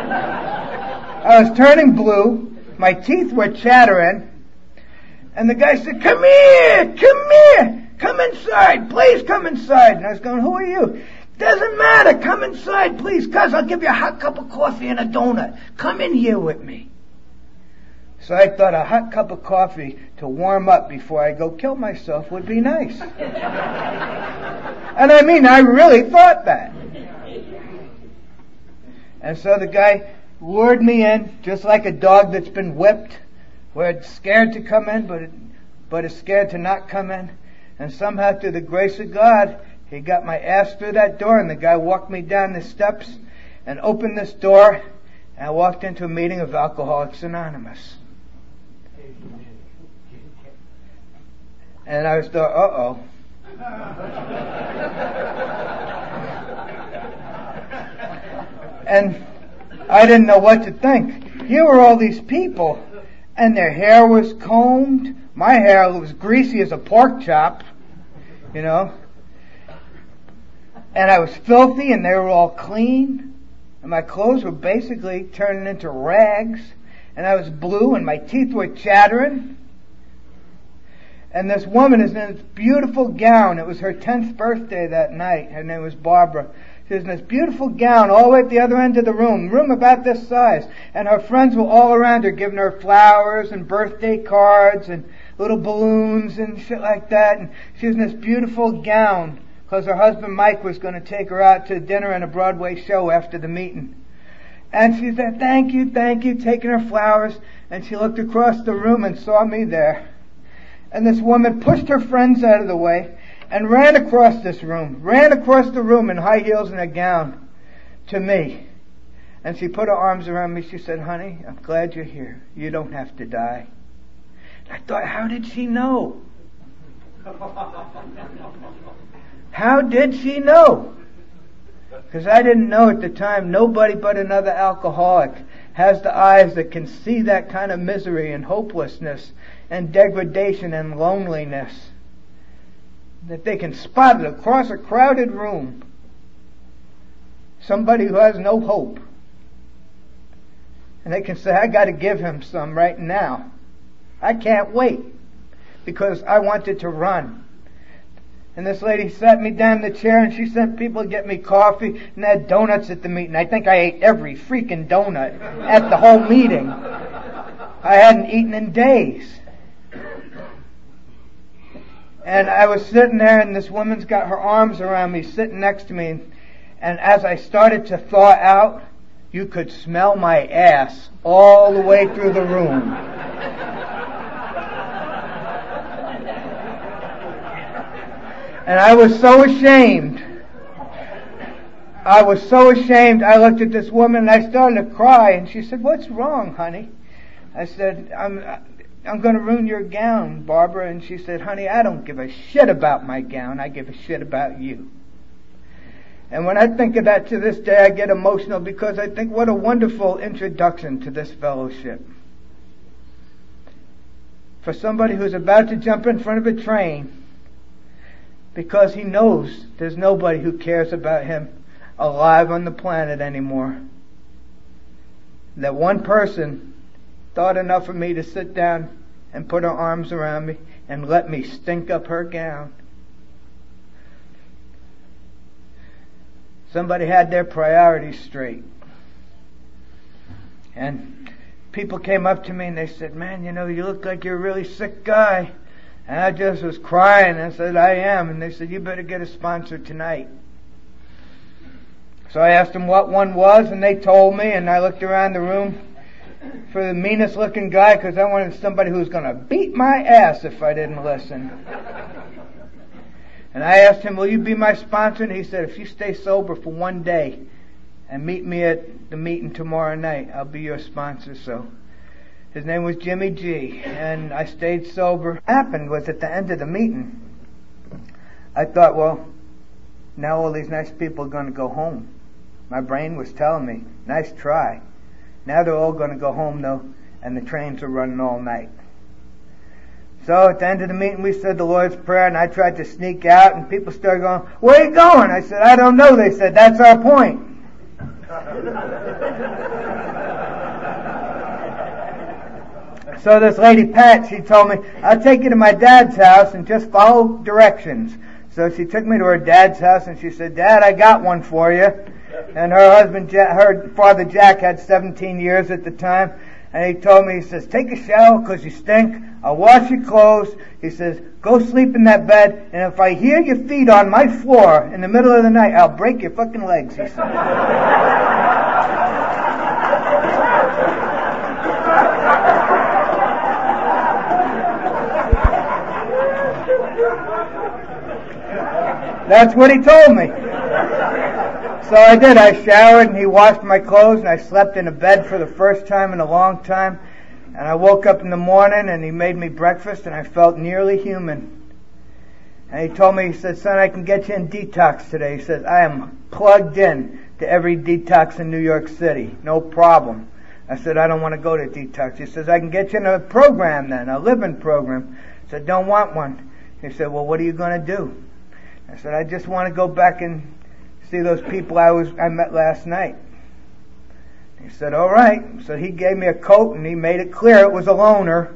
I was turning blue, my teeth were chattering, and the guy said, come here, come here. Come inside, please come inside. And I was going, who are you? Doesn't matter, come inside, please, cuz I'll give you a hot cup of coffee and a donut. Come in here with me. So I thought a hot cup of coffee to warm up before I go kill myself would be nice. And I mean, I really thought that. And so the guy lured me in, just like a dog that's been whipped, where it's scared to come in, but it, but is scared to not come in. And somehow, through the grace of God, he got my ass through that door, and the guy walked me down the steps and opened this door, and I walked into a meeting of Alcoholics Anonymous. And I was thought, uh-oh. And I didn't know what to think. Here were all these people, and their hair was combed. My hair was greasy as a pork chop, you know. And I was filthy, and they were all clean. And my clothes were basically turning into rags. And I was blue, and my teeth were chattering. And this woman is in this beautiful gown. It was her tenth birthday that night. Her name was Barbara. She was in this beautiful gown all the way at the other end of the room, room about this size. And her friends were all around her giving her flowers and birthday cards and little balloons and shit like that. And she was in this beautiful gown because her husband Mike was going to take her out to dinner and a Broadway show after the meeting. And she said, thank you, thank you, taking her flowers. And she looked across the room and saw me there. And this woman pushed her friends out of the way and ran across this room, ran across the room in high heels and a gown to me. And she put her arms around me. She said, honey, I'm glad you're here. You don't have to die. And I thought, how did she know? How did she know? Because I didn't know at the time. Nobody but another alcoholic has the eyes that can see that kind of misery and hopelessness and degradation and loneliness. That they can spot it across a crowded room. Somebody who has no hope. And they can say, I got to give him some right now. I can't wait. Because I wanted to run. And this lady sat me down in the chair and she sent people to get me coffee and they had donuts at the meeting. I think I ate every freaking donut at the whole meeting. I hadn't eaten in days. And I was sitting there and this woman's got her arms around me, sitting next to me. And as I started to thaw out, you could smell my ass all the way through the room. And I was so ashamed. I was so ashamed. I looked at this woman and I started to cry. And she said, what's wrong, honey? I said, I'm I'm going to ruin your gown, Barbara. And she said, honey, I don't give a shit about my gown. I give a shit about you. And when I think of that to this day, I get emotional because I think what a wonderful introduction to this fellowship. For somebody who's about to jump in front of a train because he knows there's nobody who cares about him alive on the planet anymore. That one person thought enough of me to sit down and put her arms around me and let me stink up her gown. Somebody had their priorities straight. And people came up to me and they said, man, you know, you look like you're a really sick guy. And I just was crying and I said, I am. And they said, you better get a sponsor tonight. So I asked them what one was and they told me, and I looked around the room for the meanest looking guy because I wanted somebody who was going to beat my ass if I didn't listen. And I asked him, will you be my sponsor? And he said, if you stay sober for one day and meet me at the meeting tomorrow night, I'll be your sponsor. So his name was Jimmy G. And I stayed sober. What happened was at the end of the meeting, I thought, well, now all these nice people are going to go home. My brain was telling me, nice try. Now they're all going to go home, though, and the trains are running all night. So at the end of the meeting, we said the Lord's Prayer, and I tried to sneak out, and people started going, where are you going? I said, I don't know. They said, that's our point. So this lady, Pat, she told me, I'll take you to my dad's house and just follow directions. So she took me to her dad's house, and she said, Dad, I got one for you. And her husband, her father Jack, had seventeen years at the time. And he told me, he says, take a shower because you stink. I'll wash your clothes. He says, go sleep in that bed. And if I hear your feet on my floor in the middle of the night, I'll break your fucking legs, he said. That's what he told me. So I did. I showered and he washed my clothes and I slept in a bed for the first time in a long time. And I woke up in the morning and he made me breakfast and I felt nearly human. And he told me, he said, son, I can get you in detox today. He says, I am plugged in to every detox in New York City. No problem. I said, I don't want to go to detox. He says, I can get you in a program then, a living program. I said, don't want one. He said, well, what are you going to do? I said, I just want to go back and see those people I was I met last night. He said, all right. So he gave me a coat and he made it clear it was a loner.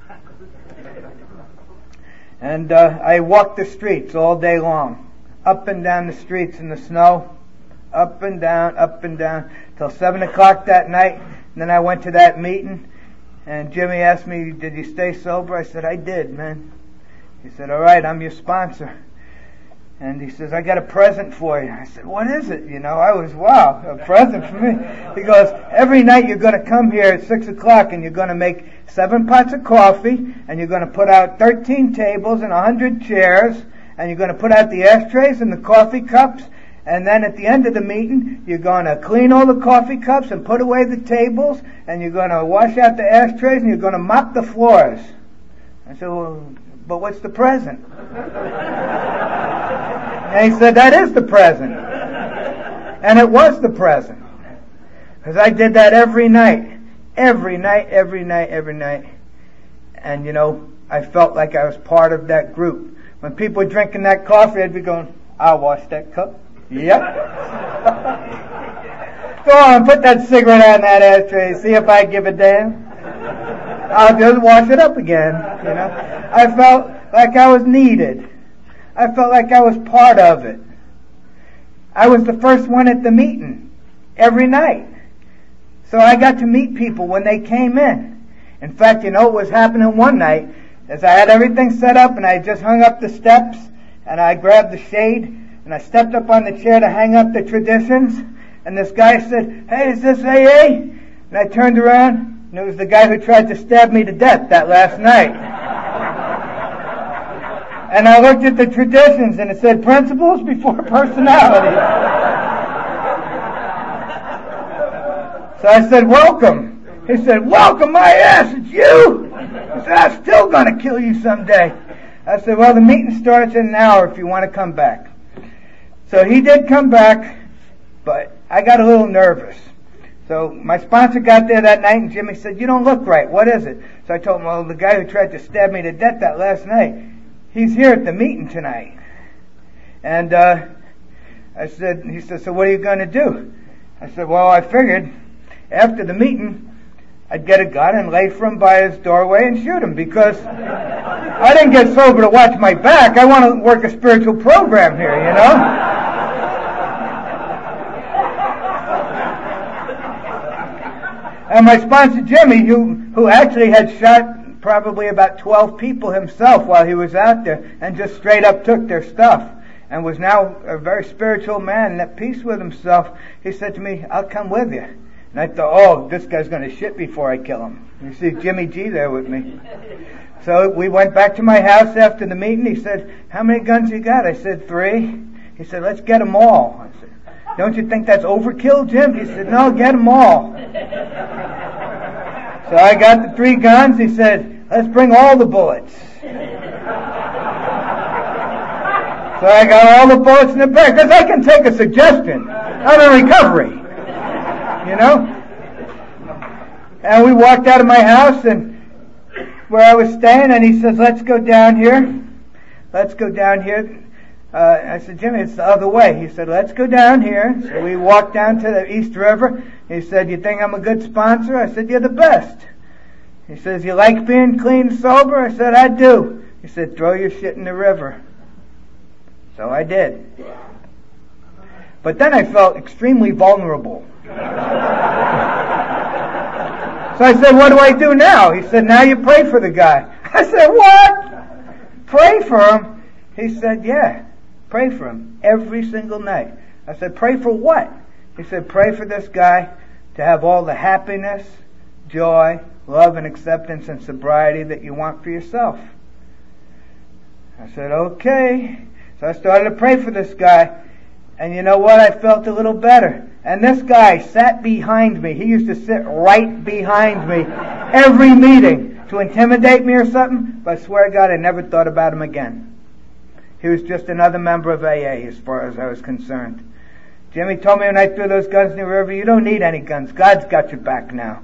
And uh, I walked the streets all day long, up and down the streets in the snow, up and down, up and down, till seven o'clock that night. And then I went to that meeting, and Jimmy asked me, did you stay sober? I said, I did, man. He said, all right, I'm your sponsor. And he says, I got a present for you. I said, what is it? You know, I was, wow, a present for me. He goes, every night you're going to come here at six o'clock and you're going to make seven pots of coffee and you're going to put out thirteen tables and a hundred chairs and you're going to put out the ashtrays and the coffee cups. And then at the end of the meeting, you're going to clean all the coffee cups and put away the tables and you're going to wash out the ashtrays and you're going to mop the floors. I said, well, but what's the present? And he said, that is the present. And it was the present. Because I did that every night. Every night, every night, every night. And, you know, I felt like I was part of that group. When people were drinking that coffee, I'd be going, I'll wash that cup. Yep. Go on, put that cigarette on that ashtray. See if I give a damn. I'll just wash it up again, you know. I felt like I was needed. I felt like I was part of it. I was the first one at the meeting every night. So I got to meet people when they came in. In fact, you know what was happening one night is I had everything set up and I just hung up the steps and I grabbed the shade and I stepped up on the chair to hang up the traditions and this guy said, hey, is this A A? And I turned around and it was the guy who tried to stab me to death that last night. And I looked at the traditions and it said principles before personality. So I said, welcome. He said, welcome my ass, it's you. He said, I'm still going to kill you someday. I said, well, the meeting starts in an hour if you want to come back. So he did come back, but I got a little nervous. So my sponsor got there that night and Jimmy said, you don't look right. What is it? So I told him, well, the guy who tried to stab me to death that last night, he's here at the meeting tonight. And uh, I said, he said, so what are you going to do? I said, well, I figured after the meeting, I'd get a gun and lay for him by his doorway and shoot him because I didn't get sober to watch my back. I want to work a spiritual program here, you know? And my sponsor, Jimmy, who, who actually had shot probably about twelve people himself while he was out there and just straight up took their stuff and was now a very spiritual man and at peace with himself, he said to me, I'll come with you. And I thought, oh, this guy's going to shit before I kill him. You see Jimmy G there with me. So we went back to my house after the meeting. He said, how many guns you got? I said, three. He said, let's get them all. I said, don't you think that's overkill, Jim? He said, no, get them all. So I got the three guns. He said, let's bring all the bullets. So I got all the bullets in the bag because I can take a suggestion. I'm in recovery. You know? And we walked out of my house and where I was staying and he says, let's go down here. Let's go down here. Uh, I said, Jimmy, it's the other way. He said, let's go down here. So we walked down to the East River. He said, you think I'm a good sponsor? I said, you're the best. He says, you like being clean and sober? I said, I do. He said, throw your shit in the river. So I did. But then I felt extremely vulnerable. So I said, what do I do now? He said, now you pray for the guy. I said, what? Pray for him? He said, yeah, pray for him every single night. I said, pray for what? He said, pray for this guy to have all the happiness, joy, love, and acceptance and sobriety that you want for yourself. I said, okay. So I started to pray for this guy. And you know what? I felt a little better. And this guy sat behind me. He used to sit right behind me every meeting to intimidate me or something. But I swear to God, I never thought about him again. He was just another member of A A as far as I was concerned. Jimmy told me when I threw those guns in the river, you don't need any guns. God's got your back now.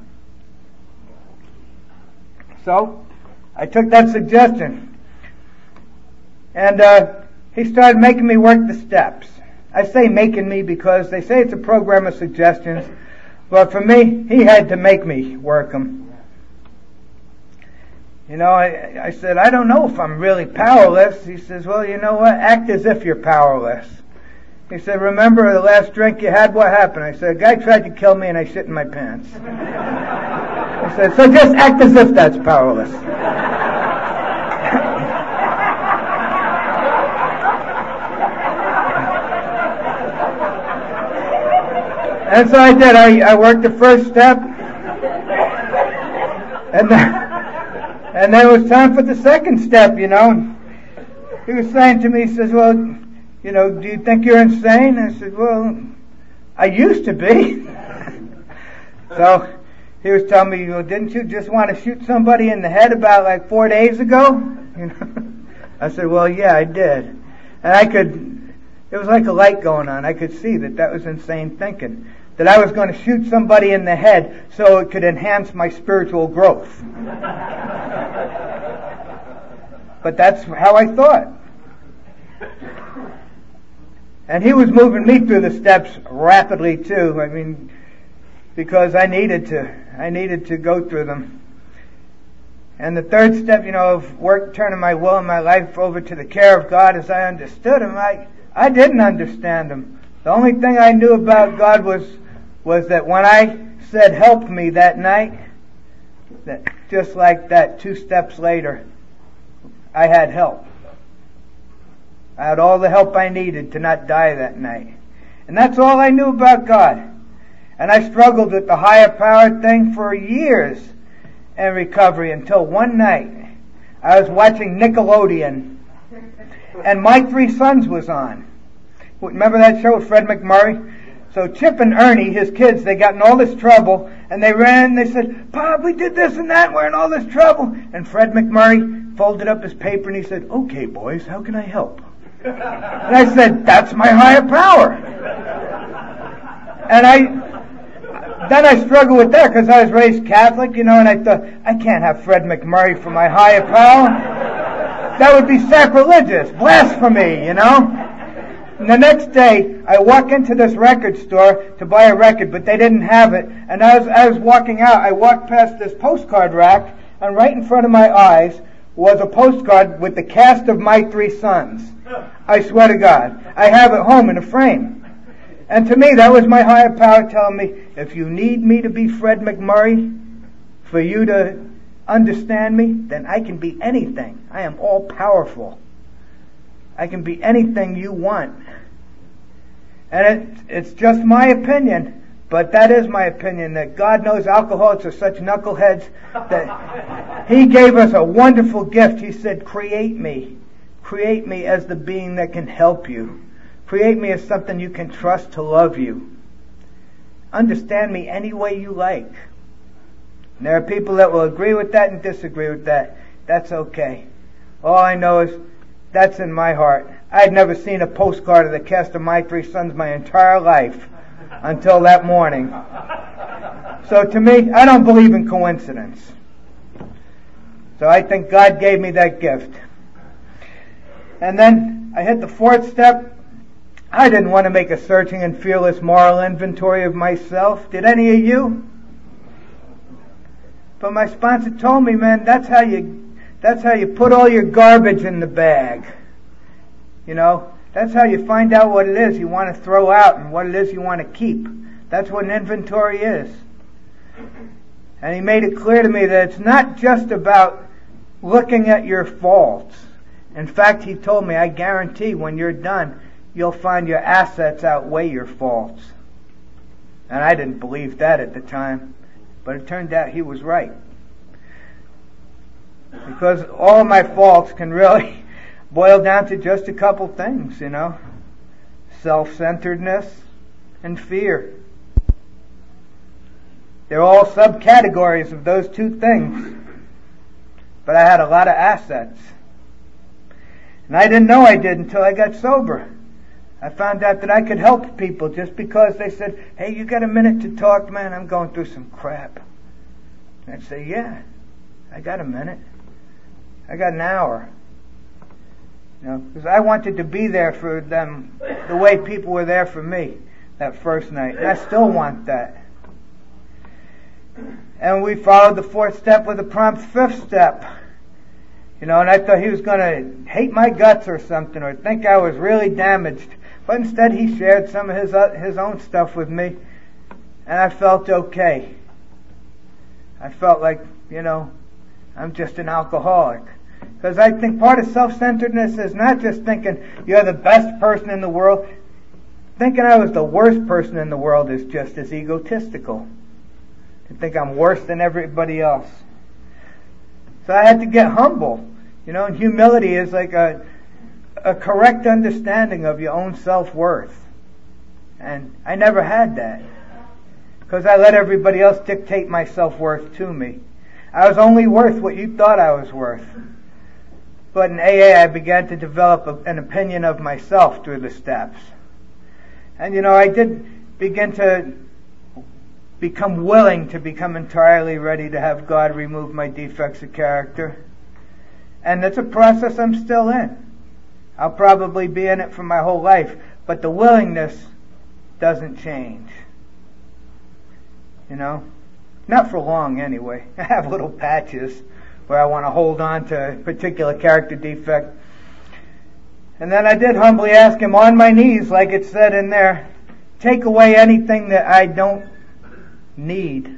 So, I took that suggestion. And uh, he started making me work the steps. I say making me because they say it's a program of suggestions. But for me, he had to make me work them. You know, I, I said, I don't know if I'm really powerless. He says, well, you know what? Act as if you're powerless. He said, remember the last drink you had? What happened? I said, a guy tried to kill me and I shit in my pants. I said, so just act as if that's powerless. And so I did. I, I worked the first step. And then, and then it was time for the second step, you know. He was saying to me, he says, well, you know, do you think you're insane? I said, well, I used to be. So he was telling me, well, didn't you just want to shoot somebody in the head about like four days ago? You know? I said, well, yeah, I did. And I could, it was like a light going on. I could see that that was insane thinking. That I was going to shoot somebody in the head so it could enhance my spiritual growth. But that's how I thought. And he was moving me through the steps rapidly too. I mean, because I needed to. I needed to go through them. And the third step, you know, of work, turning my will and my life over to the care of God as I understood Him, I, I didn't understand Him. The only thing I knew about God was, was that when I said, help me that night, that just like that, two steps later, I had help. I had all the help I needed to not die that night. And that's all I knew about God. And I struggled with the higher power thing for years in recovery until one night I was watching Nickelodeon and My Three Sons was on. Remember that show with Fred McMurray? So Chip and Ernie, his kids, they got in all this trouble and they ran and they said, Pop, we did this and that, we're in all this trouble. And Fred McMurray folded up his paper and he said, okay boys, how can I help? And I said, that's my higher power. And I, then I struggled with that because I was raised Catholic, you know, and I thought, I can't have Fred McMurray for my higher power. That would be sacrilegious, blasphemy, you know. And the next day, I walk into this record store to buy a record, but they didn't have it. And as I was walking out, I walked past this postcard rack, and right in front of my eyes was a postcard with the cast of My Three Sons. I swear to God. I have it home in a frame. And to me, that was my higher power telling me, if you need me to be Fred McMurray, for you to understand me, then I can be anything. I am all powerful. I can be anything you want. And it, it's just my opinion, but that is my opinion, that God knows alcoholics are such knuckleheads that He gave us a wonderful gift. He said, create me. Create me as the being that can help you. Create me as something you can trust to love you. Understand me any way you like. And there are people that will agree with that and disagree with that. That's okay. All I know is that's in my heart. I had never seen a postcard of the cast of My Three Sons my entire life until that morning. So to me, I don't believe in coincidence. So I think God gave me that gift. And then I hit the fourth step. I didn't want to make a searching and fearless moral inventory of myself. Did any of you? But my sponsor told me, man, that's how you, that's how you put all your garbage in the bag. You know, that's how you find out what it is you want to throw out and what it is you want to keep. That's what an inventory is. And he made it clear to me that it's not just about looking at your faults. In fact, he told me, I guarantee when you're done, you'll find your assets outweigh your faults. And I didn't believe that at the time, but it turned out he was right. Because all of my faults can really boil down to just a couple things, you know. Self-centeredness and fear. They're all subcategories of those two things. But I had a lot of assets. And I didn't know I did until I got sober. I found out that I could help people just because they said, hey, you got a minute to talk, man? I'm going through some crap. And I'd say, yeah, I got a minute. I got an hour. You know, because I wanted to be there for them the way people were there for me that first night. And I still want that. And we followed the fourth step with a prompt fifth step. You know, and I thought he was going to hate my guts or something, or think I was really damaged. But instead he shared some of his uh, his own stuff with me, and I felt okay. I felt like, you know, I'm just an alcoholic. Because I think part of self-centeredness is not just thinking you're the best person in the world. Thinking I was the worst person in the world is just as egotistical. To think I'm worse than everybody else. So I had to get humble. You know, and humility is like a a correct understanding of your own self-worth. And I never had that. Because I let everybody else dictate my self-worth to me. I was only worth what you thought I was worth. But in A A I began to develop a, an opinion of myself through the steps. And you know, I did begin to become willing to become entirely ready to have God remove my defects of character. And it's a process I'm still in. I'll probably be in it for my whole life, but the willingness doesn't change. You know? Not for long anyway. I have little patches where I want to hold on to a particular character defect. And then I did humbly ask him on my knees, like it said in there, take away anything that I don't need.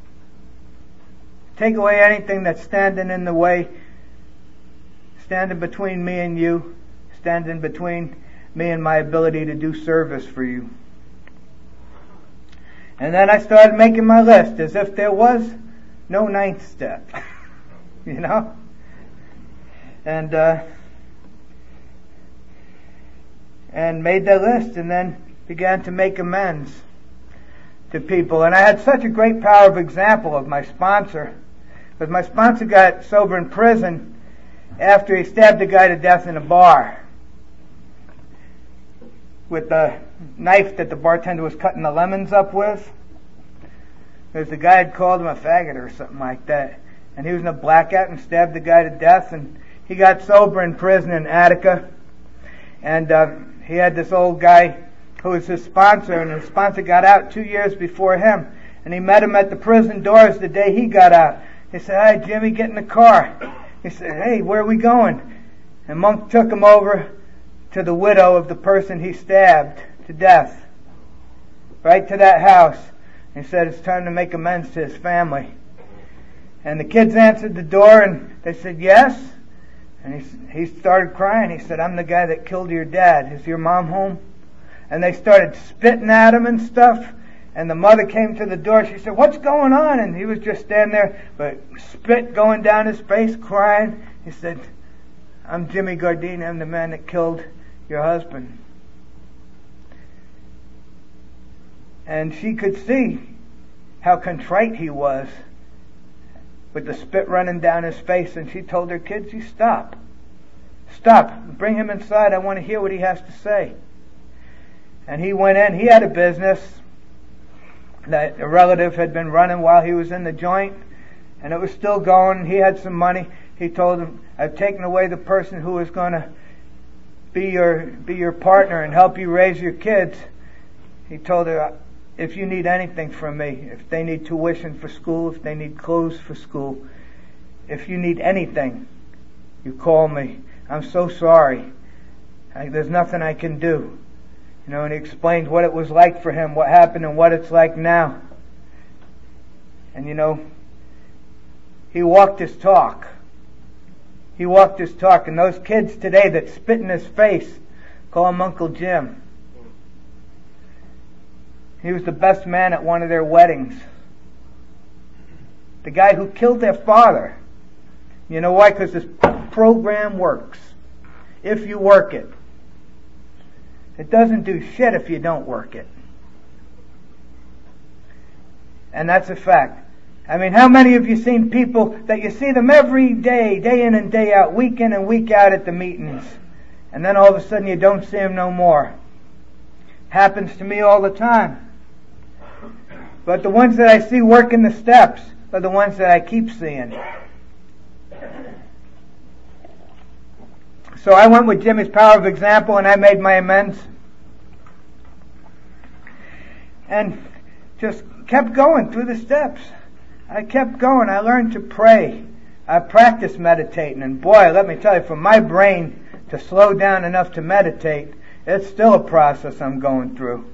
Take away anything that's standing in the way, standing between me and you, standing between me and my ability to do service for you. And then I started making my list as if there was no ninth step. You know? And, uh, and made that list and then began to make amends to people. And I had such a great power of example of my sponsor. Because my sponsor got sober in prison after he stabbed a guy to death in a bar with the knife that the bartender was cutting the lemons up with. Because the guy had called him a faggot or something like that. And he was in a blackout and stabbed the guy to death. And he got sober in prison in Attica. And uh, he had this old guy who was his sponsor, and his sponsor got out two years before him. And he met him at the prison doors the day he got out. He said, "Hi, Jimmy, get in the car." He said, "Hey, where are we going?" And Monk took him over to the widow of the person he stabbed to death. Right to that house. He said, it's time to make amends to his family. And the kids answered the door and they said, yes. And he, he started crying. He said, "I'm the guy that killed your dad. Is your mom home?" And they started spitting at him and stuff. And the mother came to the door. She said, "What's going on?" And he was just standing there, but spit going down his face, crying. He said, "I'm Jimmy Gardini. I'm the man that killed your husband." And she could see how contrite he was with the spit running down his face. And she told her kids, "You stop. Stop. Bring him inside. I want to hear what he has to say." And he went in. He had a business that a relative had been running while he was in the joint, and it was still going. He had some money. He told him, "I've taken away the person who was going to be your be your partner and help you raise your kids." He told her, "If you need anything from me, if they need tuition for school, if they need clothes for school, if you need anything, you call me. I'm so sorry. I, there's nothing I can do." You know, and he explained what it was like for him, what happened and what it's like now. And you know, He walked his talk. He walked his talk. And those kids today that spit in his face, call him Uncle Jim. He was the best man at one of their weddings. The guy who killed their father. You know why? Because this program works. If you work it. It doesn't do shit if you don't work it. And that's a fact. I mean, how many of you seen people that you see them every day, day in and day out, week in and week out at the meetings, and then all of a sudden you don't see them no more? Happens to me all the time. But the ones that I see working the steps are the ones that I keep seeing. So I went with Jimmy's power of example and I made my amends. And just kept going through the steps. I kept going. I learned to pray. I practiced meditating. And boy, let me tell you, for my brain to slow down enough to meditate, it's still a process I'm going through.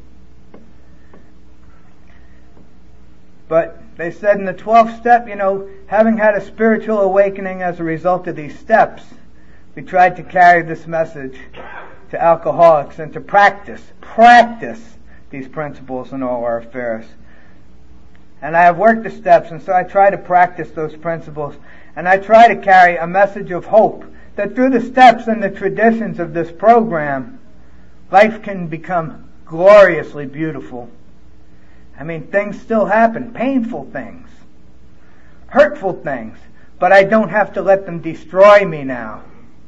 But they said in the twelfth step, you know, having had a spiritual awakening as a result of these steps, we tried to carry this message to alcoholics and to practice, practice these principles in all our affairs. And I have worked the steps, and so I try to practice those principles. And I try to carry a message of hope that through the steps and the traditions of this program, life can become gloriously beautiful. I mean, things still happen, painful things, hurtful things, but I don't have to let them destroy me now.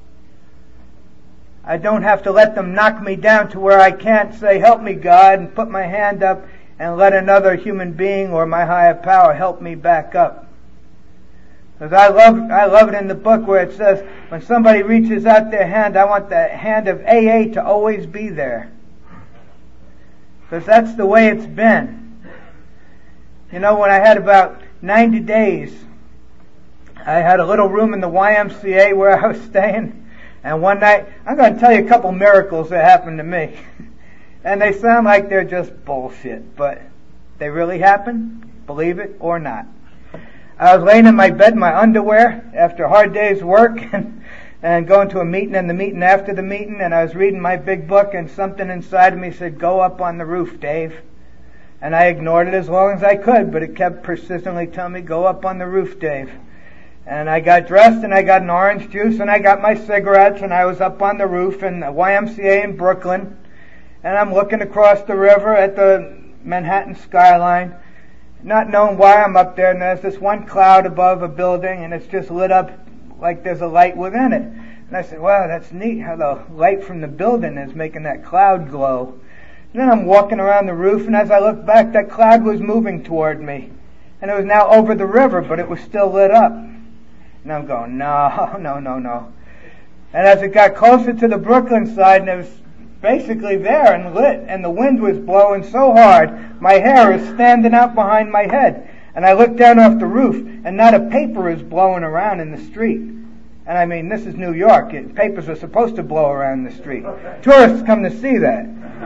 I don't have to let them knock me down to where I can't say, help me, God, and put my hand up and let another human being or my higher power help me back up. Because I love, I love it in the book where it says, when somebody reaches out their hand, I want the hand of A A to always be there. Because that's the way it's been. You know, when I had about ninety days, I had a little room in the Y M C A where I was staying. And one night, I'm going to tell you a couple miracles that happened to me. And they sound like they're just bullshit, but they really happened, believe it or not. I was laying in my bed in my underwear after a hard day's work and, and going to a meeting and the meeting after the meeting, and I was reading my big book and something inside of me said, go up on the roof, Dave. And I ignored it as long as I could, but it kept persistently telling me, go up on the roof, Dave. And I got dressed and I got an orange juice and I got my cigarettes and I was up on the roof in the Y M C A in Brooklyn. And I'm looking across the river at the Manhattan skyline, not knowing why I'm up there. And there's this one cloud above a building and it's just lit up like there's a light within it. And I said, wow, that's neat how the light from the building is making that cloud glow. And then I'm walking around the roof and as I look back, that cloud was moving toward me. And it was now over the river, but it was still lit up. And I'm going, no, no, no, no. And as it got closer to the Brooklyn side, and it was basically there and lit, and the wind was blowing so hard, my hair is standing out behind my head. And I looked down off the roof, and not a paper is blowing around in the street. And I mean, this is New York. It, papers are supposed to blow around the street. Tourists come to see that.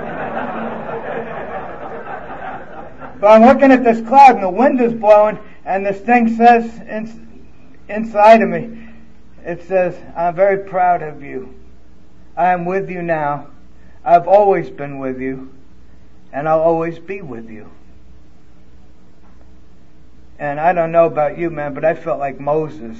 But I'm looking at this cloud, and the wind is blowing, and this thing says, in, inside of me, it says, I'm very proud of you. I am with you now. I've always been with you, and I'll always be with you. And I don't know about you, man, but I felt like Moses.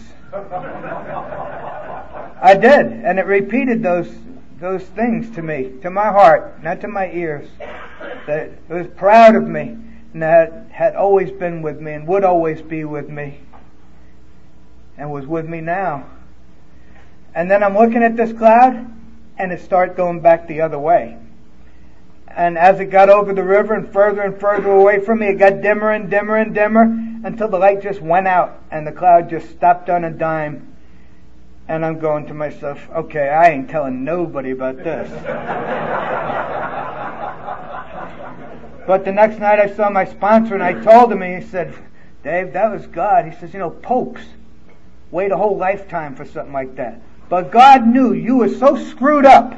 I did, and it repeated those those things to me, to my heart, not to my ears. That it was proud of me, and that had always been with me, and would always be with me. And was with me now. And then I'm looking at this cloud, and it started going back the other way. And as it got over the river and further and further away from me, it got dimmer and dimmer and dimmer until the light just went out and the cloud just stopped on a dime. And I'm going to myself, okay, I ain't telling nobody about this. But the next night I saw my sponsor and I told him, and he said, Dave, that was God. He says, you know, popes wait a whole lifetime for something like that. But God knew you were so screwed up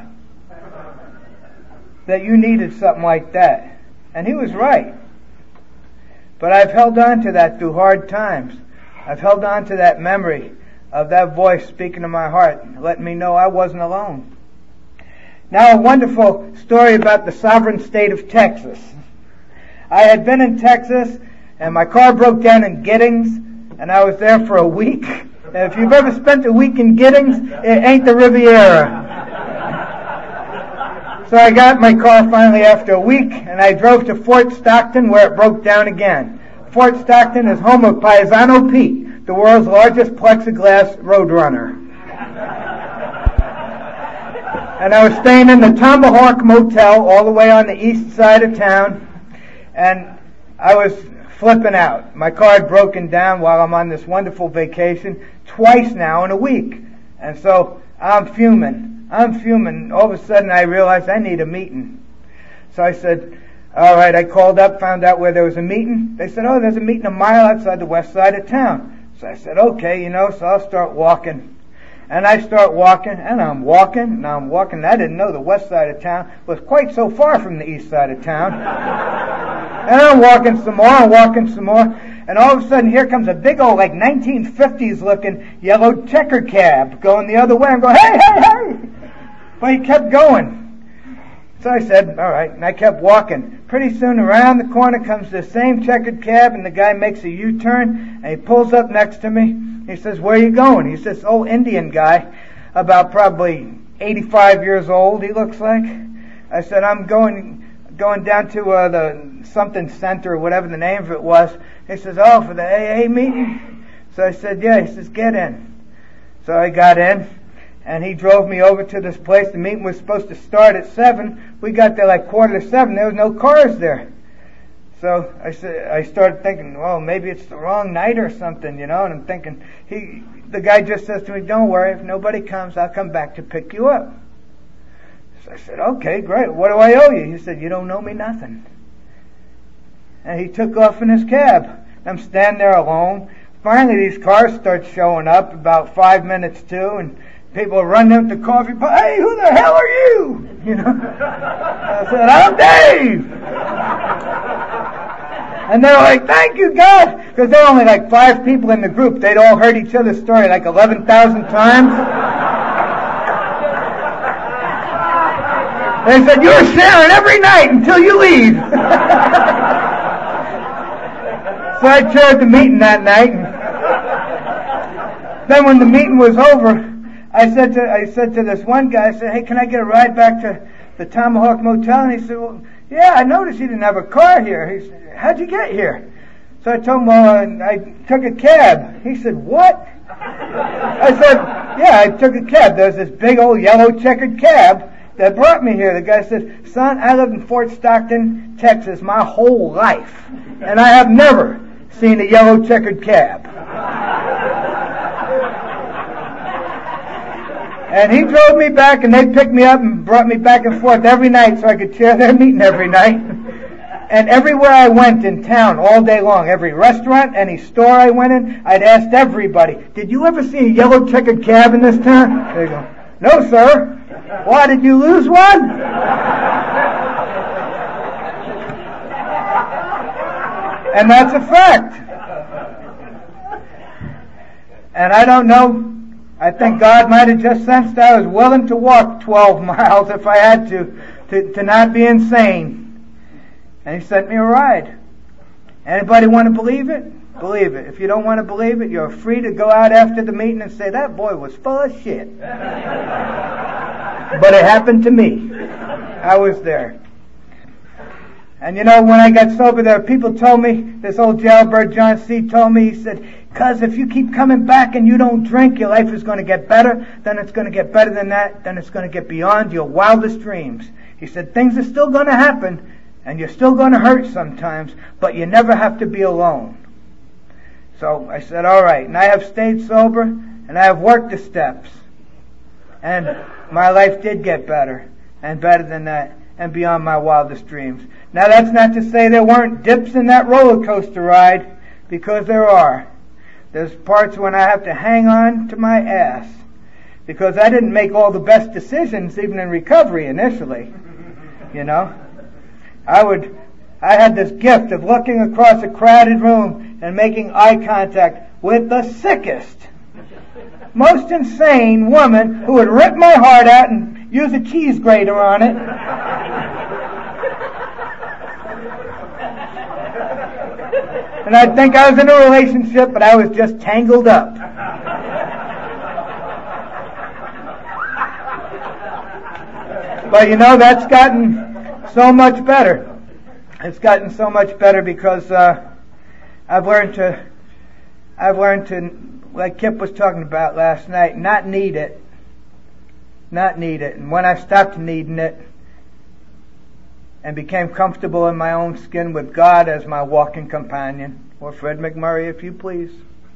that you needed something like that. And he was right. But I've held on to that through hard times. I've held on to that memory of that voice speaking to my heart, letting me know I wasn't alone. Now, a wonderful story about the sovereign state of Texas. I had been in Texas, and my car broke down in Giddings, and I was there for a week. And if you've ever spent a week in Giddings, it ain't the Riviera. So I got my car finally after a week, and I drove to Fort Stockton, where it broke down again. Fort Stockton is home of Paisano Pete, the world's largest plexiglass roadrunner. And I was staying in the Tomahawk Motel all the way on the east side of town, and I was flipping out. My car had broken down while I'm on this wonderful vacation twice now in a week. And so I'm fuming. I'm fuming. All of a sudden I realized I need a meeting. So I said, all right, I called up, found out where there was a meeting. They said, oh, there's a meeting a mile outside the west side of town. So I said, okay, you know, so I'll start walking. And I start walking, and I'm walking, and I'm walking. I didn't know the west side of town was quite so far from the east side of town. And I'm walking some more, I'm walking some more, and all of a sudden here comes a big old, like nineteen fifties looking yellow checker cab going the other way. I'm going, hey, hey, hey! But he kept going. So I said, all right, and I kept walking. Pretty soon around the corner comes the same checkered cab, and the guy makes a U-turn, and he pulls up next to me. He says, where are you going? He's this old Indian guy, about probably eighty-five years old, he looks like. I said, I'm going going down to uh, the something center, or whatever the name of it was. He says, oh, for the A A meeting? So I said, yeah. He says, get in. So I got in, and he drove me over to this place. The meeting was supposed to start at seven. We got there like quarter to seven. There was no cars there. So I said, I started thinking, well, maybe it's the wrong night or something, you know. And I'm thinking, he, the guy just says to me, don't worry, if nobody comes, I'll come back to pick you up. So I said, okay, great. What do I owe you? He said, you don't owe me nothing. And he took off in his cab. I'm standing there alone. Finally, these cars start showing up, about five minutes to, and people run up to coffee. Hey, who the hell are you? You know. I said, I'm Dave. And they're like, thank you, God. Because there were only like five people in the group. They'd all heard each other's story like eleven thousand times. They said, you're sharing every night until you leave. So I chaired the meeting that night. And then when the meeting was over, I said to I said to this one guy, I said, hey, can I get a ride back to the Tomahawk Motel? And he said, well, yeah, I noticed you didn't have a car here. He said, how'd you get here? So I told him, well, uh, I took a cab. He said, what? I said, yeah, I took a cab. There's this big old yellow checkered cab that brought me here. The guy said, son, I lived in Fort Stockton, Texas my whole life, and I have never seen a yellow checkered cab. And he drove me back, and they picked me up and brought me back and forth every night so I could chair their meeting every night. And everywhere I went in town all day long, every restaurant, any store I went in, I'd asked everybody, did you ever see a yellow checkered cab in this town? They go, no, sir. Why, did you lose one? And that's a fact. And I don't know, I think God might have just sensed I was willing to walk twelve miles if I had to, to, to not be insane. And He sent me a ride. Anybody want to believe it? Believe it. If you don't want to believe it, you're free to go out after the meeting and say, that boy was full of shit. But it happened to me. I was there. And you know, when I got sober there, people told me, this old jailbird John C. told me, he said, cuz if you keep coming back and you don't drink, your life is going to get better, then it's going to get better than that, then it's going to get beyond your wildest dreams. He said, things are still going to happen, and you're still going to hurt sometimes, but you never have to be alone. So I said, all right. And I have stayed sober, and I have worked the steps. And my life did get better, and better than that, and beyond my wildest dreams. Now that's not to say there weren't dips in that roller coaster ride, because there are. There's parts when I have to hang on to my ass, because I didn't make all the best decisions, even in recovery initially. You know? I would, I had this gift of looking across a crowded room and making eye contact with the sickest, most insane woman who would rip my heart out and use a cheese grater on it. And I'd think I was in a relationship, but I was just tangled up. But you know, that's gotten so much better. It's gotten so much better because uh, I've learned to, I've learned to, like Kip was talking about last night, not need it. Not need it. And when I stopped needing it and became comfortable in my own skin with God as my walking companion, or Fred McMurray if you please,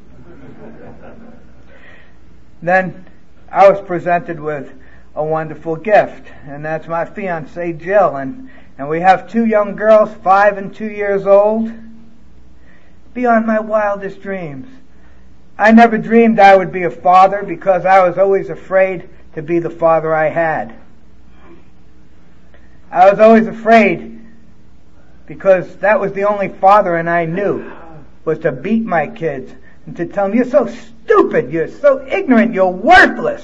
then I was presented with a wonderful gift, and that's my fiancée Jill, and, and we have two young girls, five and two years old, beyond my wildest dreams. I never dreamed I would be a father because I was always afraid to be the father I had. I was always afraid because that was the only fathering I knew, was to beat my kids and to tell them, you're so stupid, you're so ignorant, you're worthless.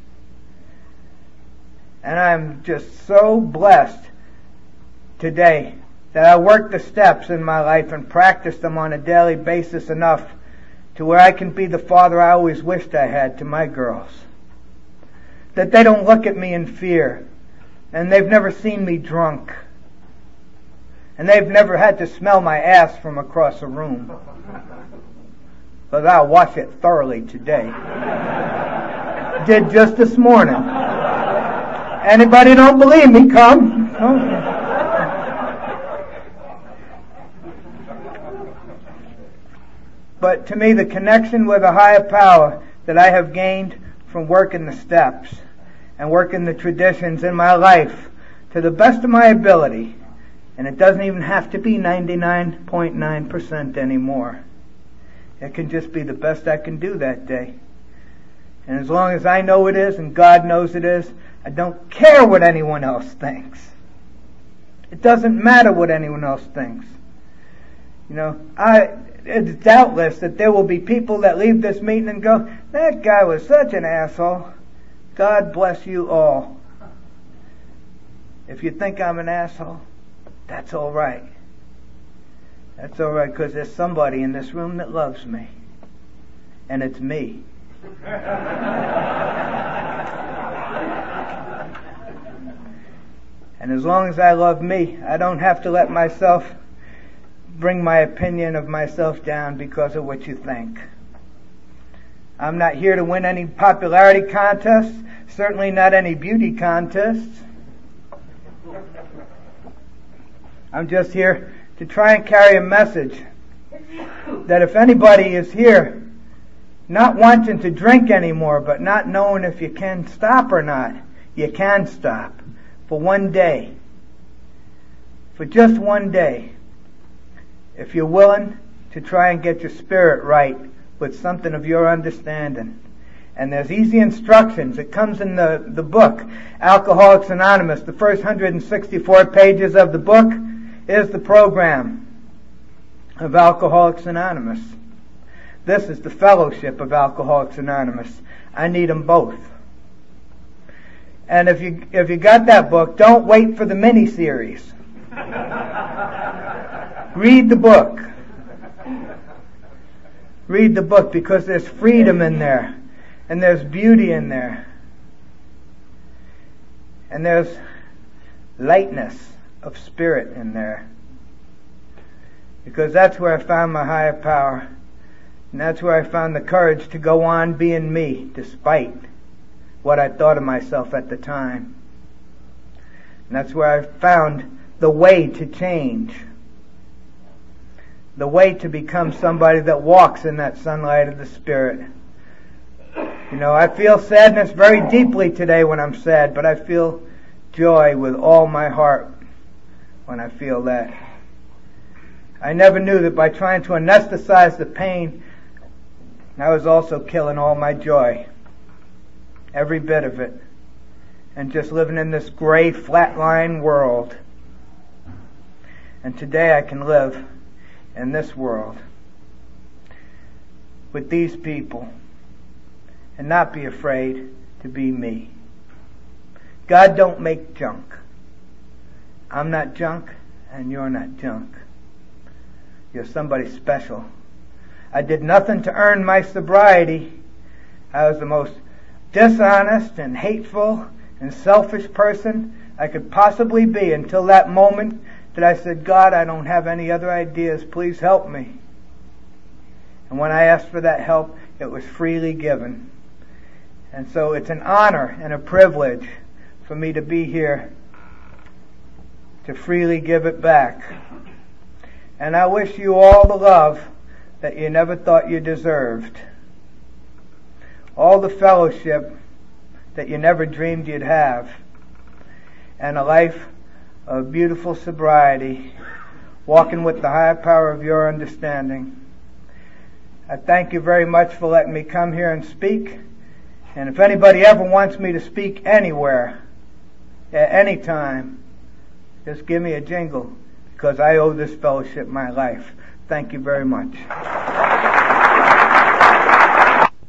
And I'm just so blessed today that I work the steps in my life and practice them on a daily basis enough to where I can be the father I always wished I had to my girls. That they don't look at me in fear, and they've never seen me drunk, and they've never had to smell my ass from across a room. But I'll wash it thoroughly today. Did just this morning. Anybody don't believe me, come. Okay. But to me, the connection with a higher power that I have gained from working the steps and working the traditions in my life to the best of my ability, and it doesn't even have to be ninety-nine point nine percent anymore. It can just be the best I can do that day. And as long as I know it is and God knows it is, I don't care what anyone else thinks. It doesn't matter what anyone else thinks. You know, I, it's doubtless that there will be people that leave this meeting and go, that guy was such an asshole. God bless you all. If you think I'm an asshole, that's all right. That's all right, because there's somebody in this room that loves me. And it's me. And as long as I love me, I don't have to let myself bring my opinion of myself down because of what you think. I'm not here to win any popularity contests, certainly not any beauty contests. I'm just here to try and carry a message that if anybody is here not wanting to drink anymore, but not knowing if you can stop or not, you can stop. For one day. For just one day. If you're willing to try and get your spirit right with something of your understanding. And there's easy instructions. It comes in the, the book, Alcoholics Anonymous. The first one hundred sixty-four pages of the book is the program of Alcoholics Anonymous. This is the fellowship of Alcoholics Anonymous. I need them both. And if you if you got that book, don't wait for the mini-series. Read the book. Read the book because there's freedom in there. And there's beauty in there. And there's lightness of spirit in there. Because that's where I found my higher power. And that's where I found the courage to go on being me despite what I thought of myself at the time. And that's where I found the way to change. The way to become somebody that walks in that sunlight of the Spirit. You know, I feel sadness very deeply today when I'm sad, but I feel joy with all my heart when I feel that. I never knew that by trying to anesthetize the pain, I was also killing all my joy. Every bit of it. And just living in this gray, flatline world. And today I can live in this world. with these people and not be afraid to be me. God don't make junk. I'm not junk, and you're not junk. You're somebody special. I did nothing to earn my sobriety. I was the most dishonest and hateful and selfish person I could possibly be until that moment that I said, God, I don't have any other ideas. Please help me. And when I asked for that help, it was freely given. And so it's an honor and a privilege for me to be here to freely give it back. And I wish you all the love that you never thought you deserved. All the fellowship that you never dreamed you'd have. And a life of beautiful sobriety, walking with the higher power of your understanding. I thank you very much for letting me come here and speak. And if anybody ever wants me to speak anywhere, at any time, just give me a jingle, because I owe this fellowship my life. Thank you very much.